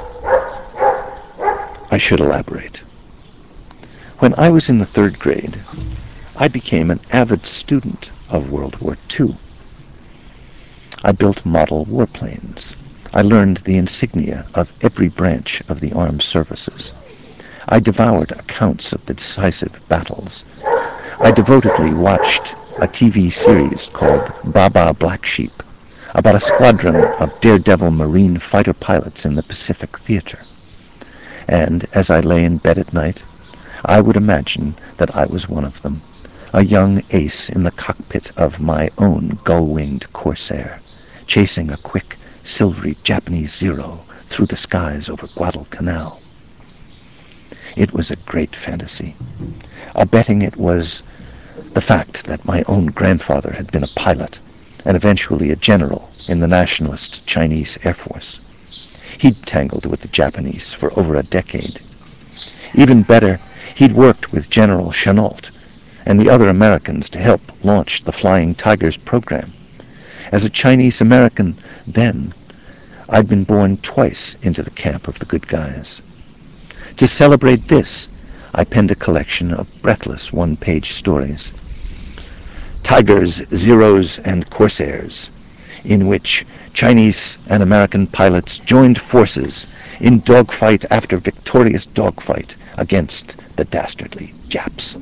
I should elaborate. When I was in the 3rd grade, I became an avid student of World War II. I built model warplanes. I learned the insignia of every branch of the armed services. I devoured accounts of the decisive battles. I devotedly watched a TV series called Baba Black Sheep about a squadron of daredevil Marine fighter pilots in the Pacific Theater. And as I lay in bed at night, I would imagine that I was one of them, a young ace in the cockpit of my own gull-winged Corsair, chasing a quick, silvery Japanese Zero through the skies over Guadalcanal. It was a great fantasy. Abetting it was the fact that my own grandfather had been a pilot and eventually a general in the nationalist Chinese Air Force. He'd tangled with the Japanese for over a decade. Even better, he'd worked with General Chennault and the other Americans to help launch the Flying Tigers program. As a Chinese American then, I'd been born twice into the camp of the good guys. To celebrate this, I penned a collection of breathless one-page stories. Tigers, Zeros, and Corsairs, in which Chinese and American pilots joined forces in dogfight after victorious dogfight against the dastardly Japs.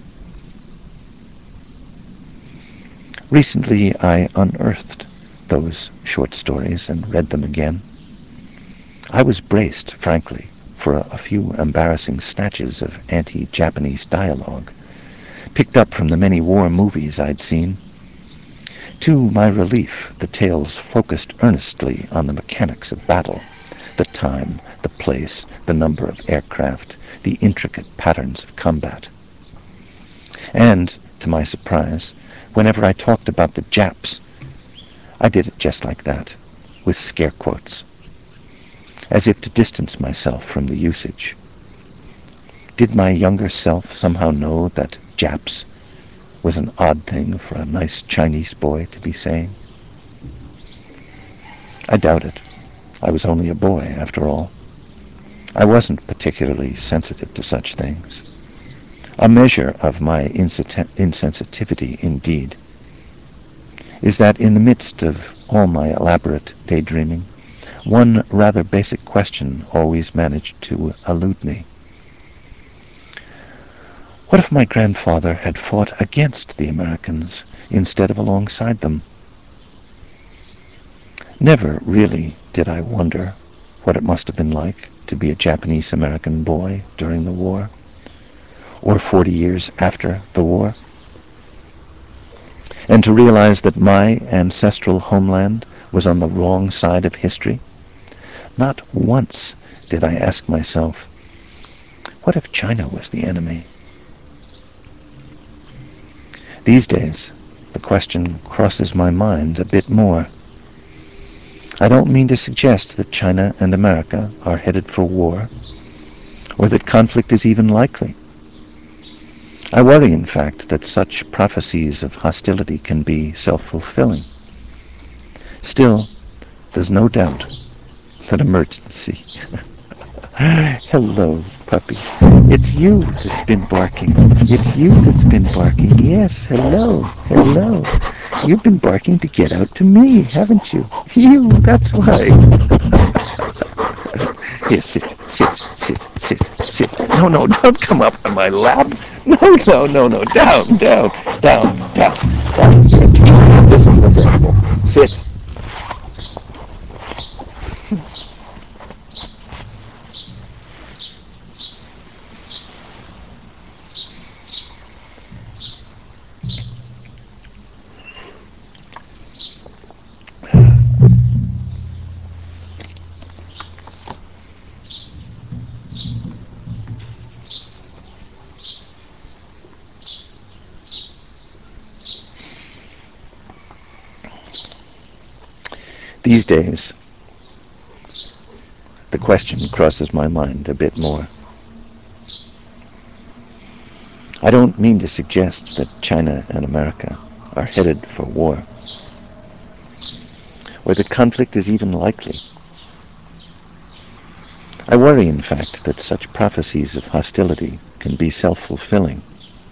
Recently, I unearthed those short stories and read them again. I was braced, frankly, for a few embarrassing snatches of anti-Japanese dialogue, picked up from the many war movies I'd seen. To my relief, the tales focused earnestly on the mechanics of battle, the time, the place, the number of aircraft, the intricate patterns of combat. And, to my surprise, whenever I talked about the Japs, I did it just like that, with scare quotes, as if to distance myself from the usage. Did my younger self somehow know that Japs was an odd thing for a nice Chinese boy to be saying? I doubt it. I was only a boy, after all. I wasn't particularly sensitive to such things. A measure of my insensitivity, indeed, is that in the midst of all my elaborate daydreaming, one rather basic question always managed to elude me. What if my grandfather had fought against the Americans instead of alongside them? Never really did I wonder what it must have been like to be a Japanese-American boy during the war, or 40 years after the war, and to realize that my ancestral homeland was on the wrong side of history. Not once did I ask myself, what if China was the enemy? These days, the question crosses my mind a bit more. I don't mean to suggest that China and America are headed for war, or that conflict is even likely. I worry, in fact, that such prophecies of hostility can be self-fulfilling. Still, there's no doubt that emergency. Hello, puppy. It's you that's been barking. It's you that's been barking. Yes, hello, hello. You've been barking to get out to me, haven't you? You, that's why. Here, sit. No, no, don't come up on my lap. No, no, no, no. Down, down, down, down, down. You're a tiny, invisible devil. Sit. These days, the question crosses my mind a bit more. I don't mean to suggest that China and America are headed for war, or that conflict is even likely. I worry, in fact, that such prophecies of hostility can be self-fulfilling.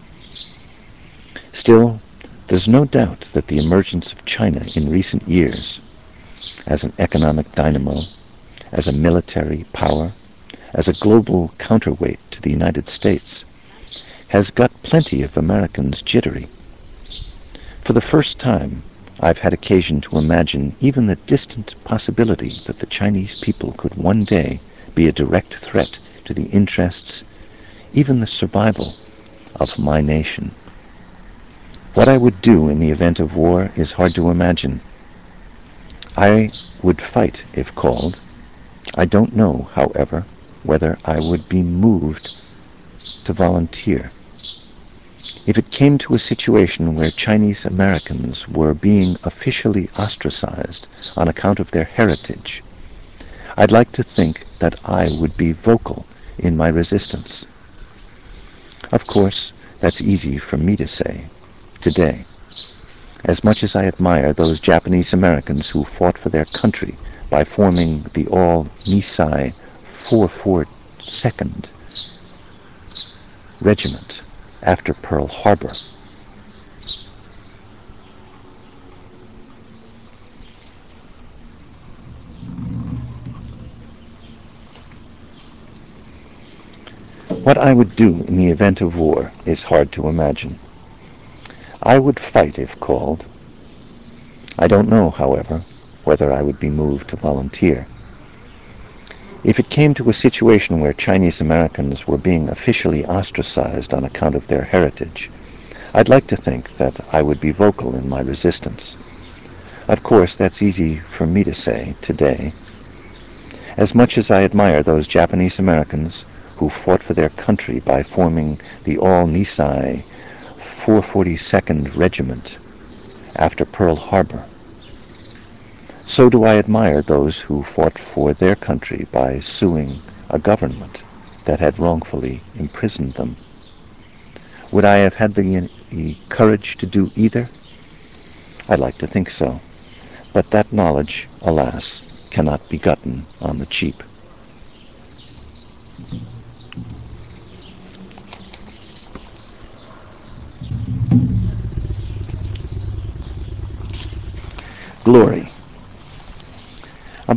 Still, there's no doubt that the emergence of China in recent years as an economic dynamo, as a military power, as a global counterweight to the United States, has got plenty of Americans jittery. For the first time, I've had occasion to imagine even the distant possibility that the Chinese people could one day be a direct threat to the interests, even the survival, of my nation. What I would do in the event of war is hard to imagine. I would fight if called. I don't know, however, whether I would be moved to volunteer. If it came to a situation where Chinese Americans were being officially ostracized on account of their heritage, I'd like to think that I would be vocal in my resistance. Of course, that's easy for me to say today. As much as I admire those Japanese Americans who fought for their country by forming the All-Nisei 442nd Regiment after Pearl Harbor, what I would do in the event of war is hard to imagine. I would fight if called. I don't know, however, whether I would be moved to volunteer. If it came to a situation where Chinese Americans were being officially ostracized on account of their heritage, I'd like to think that I would be vocal in my resistance. Of course, that's easy for me to say today. As much as I admire those Japanese Americans who fought for their country by forming the All-Nisei 442nd Regiment after Pearl Harbor, so do I admire those who fought for their country by suing a government that had wrongfully imprisoned them. Would I have had the courage to do either? I'd like to think so. But that knowledge, alas, cannot be gotten on the cheap.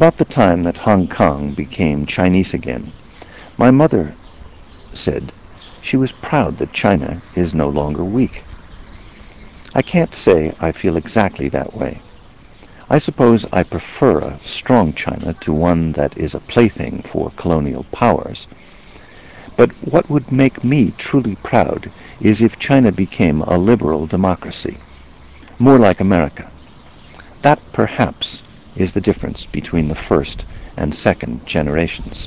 About the time that Hong Kong became Chinese again, my mother said she was proud that China is no longer weak. I can't say I feel exactly that way. I suppose I prefer a strong China to one that is a plaything for colonial powers. But what would make me truly proud is if China became a liberal democracy, more like America. That, perhaps, is the difference between the first and second generations.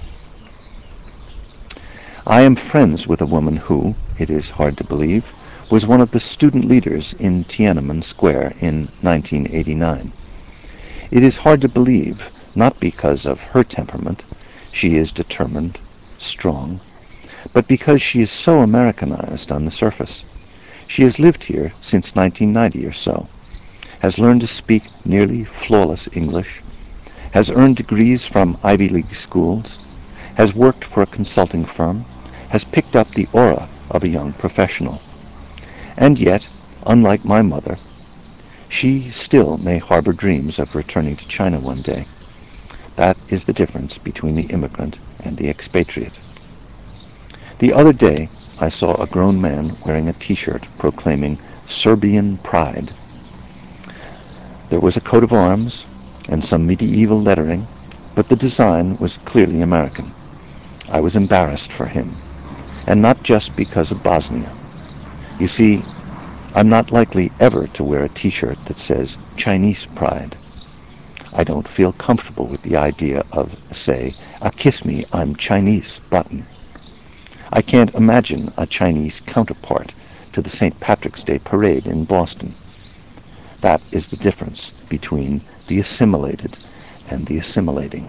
I am friends with a woman who, it is hard to believe, was one of the student leaders in Tiananmen Square in 1989. It is hard to believe, not because of her temperament, she is determined, strong, but because she is so Americanized on the surface. She has lived here since 1990 or so, has learned to speak nearly flawless English, has earned degrees from Ivy League schools, has worked for a consulting firm, has picked up the aura of a young professional. And yet, unlike my mother, she still may harbor dreams of returning to China one day. That is the difference between the immigrant and the expatriate. The other day, I saw a grown man wearing a T-shirt proclaiming Serbian pride. There was a coat of arms and some medieval lettering, but the design was clearly American. I was embarrassed for him, and not just because of Bosnia. You see, I'm not likely ever to wear a T-shirt that says Chinese pride. I don't feel comfortable with the idea of, say, a Kiss Me, I'm Chinese button. I can't imagine a Chinese counterpart to the St. Patrick's Day parade in Boston. That is the difference between the assimilated and the assimilating.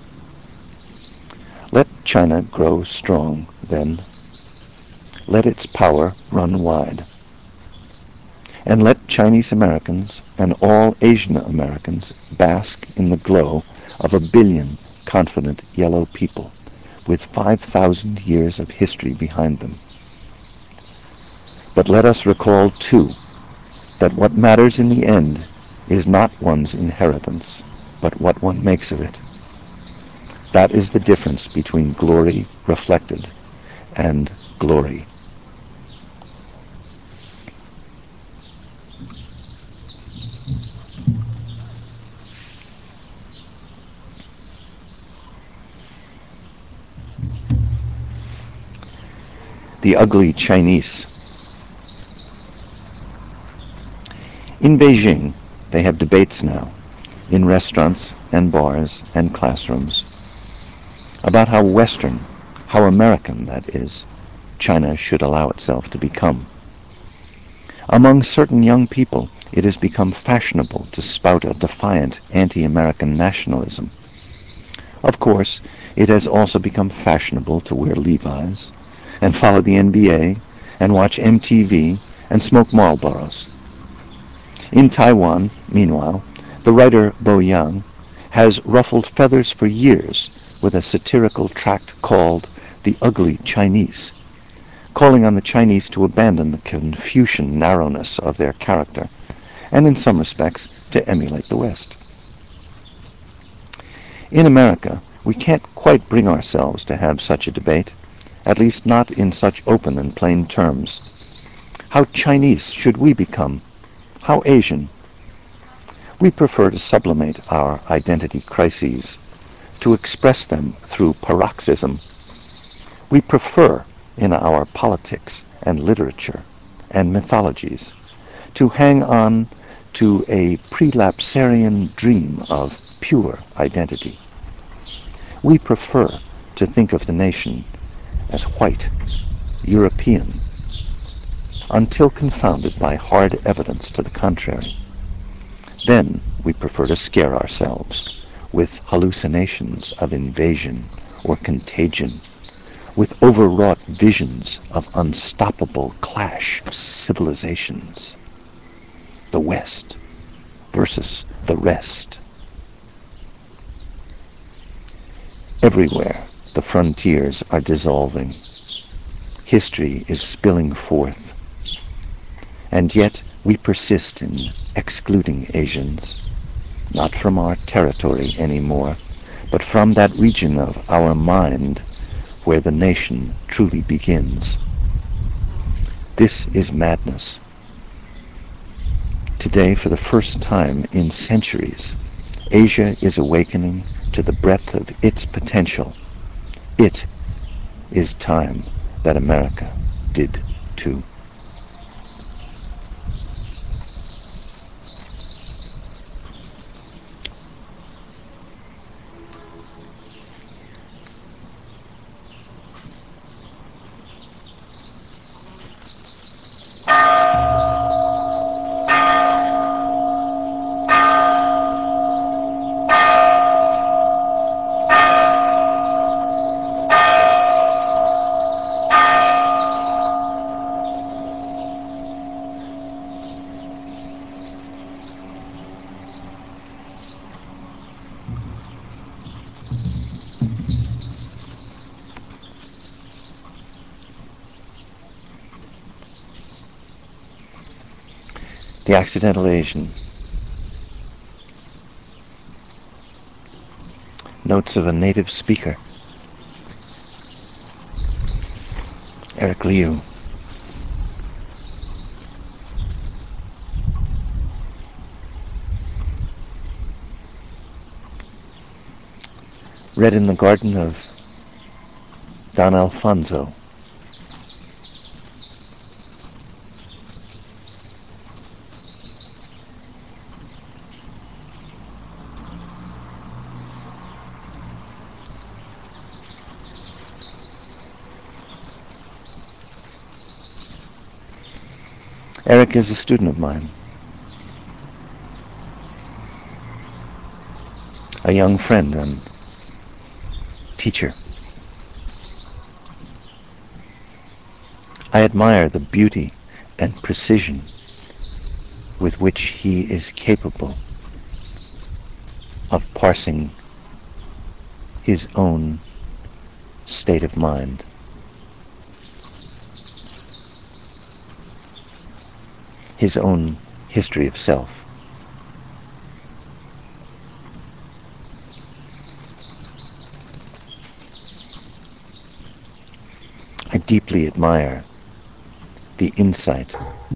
Let China grow strong, then. Let its power run wide. And let Chinese Americans and all Asian Americans bask in the glow of 1 billion confident yellow people with 5,000 years of history behind them. But let us recall, too, that what matters in the end is not one's inheritance, but what one makes of it. That is the difference between glory reflected and glory. The ugly Chinese. In Beijing, they have debates now, in restaurants and bars and classrooms, about how Western, how American, that is, China should allow itself to become. Among certain young people, it has become fashionable to spout a defiant anti-American nationalism. Of course, it has also become fashionable to wear Levi's and follow the NBA and watch MTV and smoke Marlboros. In Taiwan, meanwhile, the writer Bo Yang has ruffled feathers for years with a satirical tract called The Ugly Chinese, calling on the Chinese to abandon the Confucian narrowness of their character, and in some respects to emulate the West. In America, we can't quite bring ourselves to have such a debate, at least not in such open and plain terms. How Chinese should we become? How Asian? We prefer to sublimate our identity crises, to express them through paroxysm. We prefer, in our politics and literature and mythologies, to hang on to a prelapsarian dream of pure identity. We prefer to think of the nation as white, European, until confounded by hard evidence to the contrary. Then we prefer to scare ourselves with hallucinations of invasion or contagion, with overwrought visions of unstoppable clash of civilizations. The West versus the rest. Everywhere the frontiers are dissolving. History is spilling forth. And yet we persist in excluding Asians, not from our territory anymore, but from that region of our mind where the nation truly begins. This is madness. Today, for the first time in centuries, Asia is awakening to the breadth of its potential. It is time that America did too. The Accidental Asian. Notes of a native speaker. Eric Liu. Read in the garden of Don Alfonso. Eric is a student of mine, a young friend and teacher. I admire the beauty and precision with which he is capable of parsing his own state of mind. His own history of self. I deeply admire the insight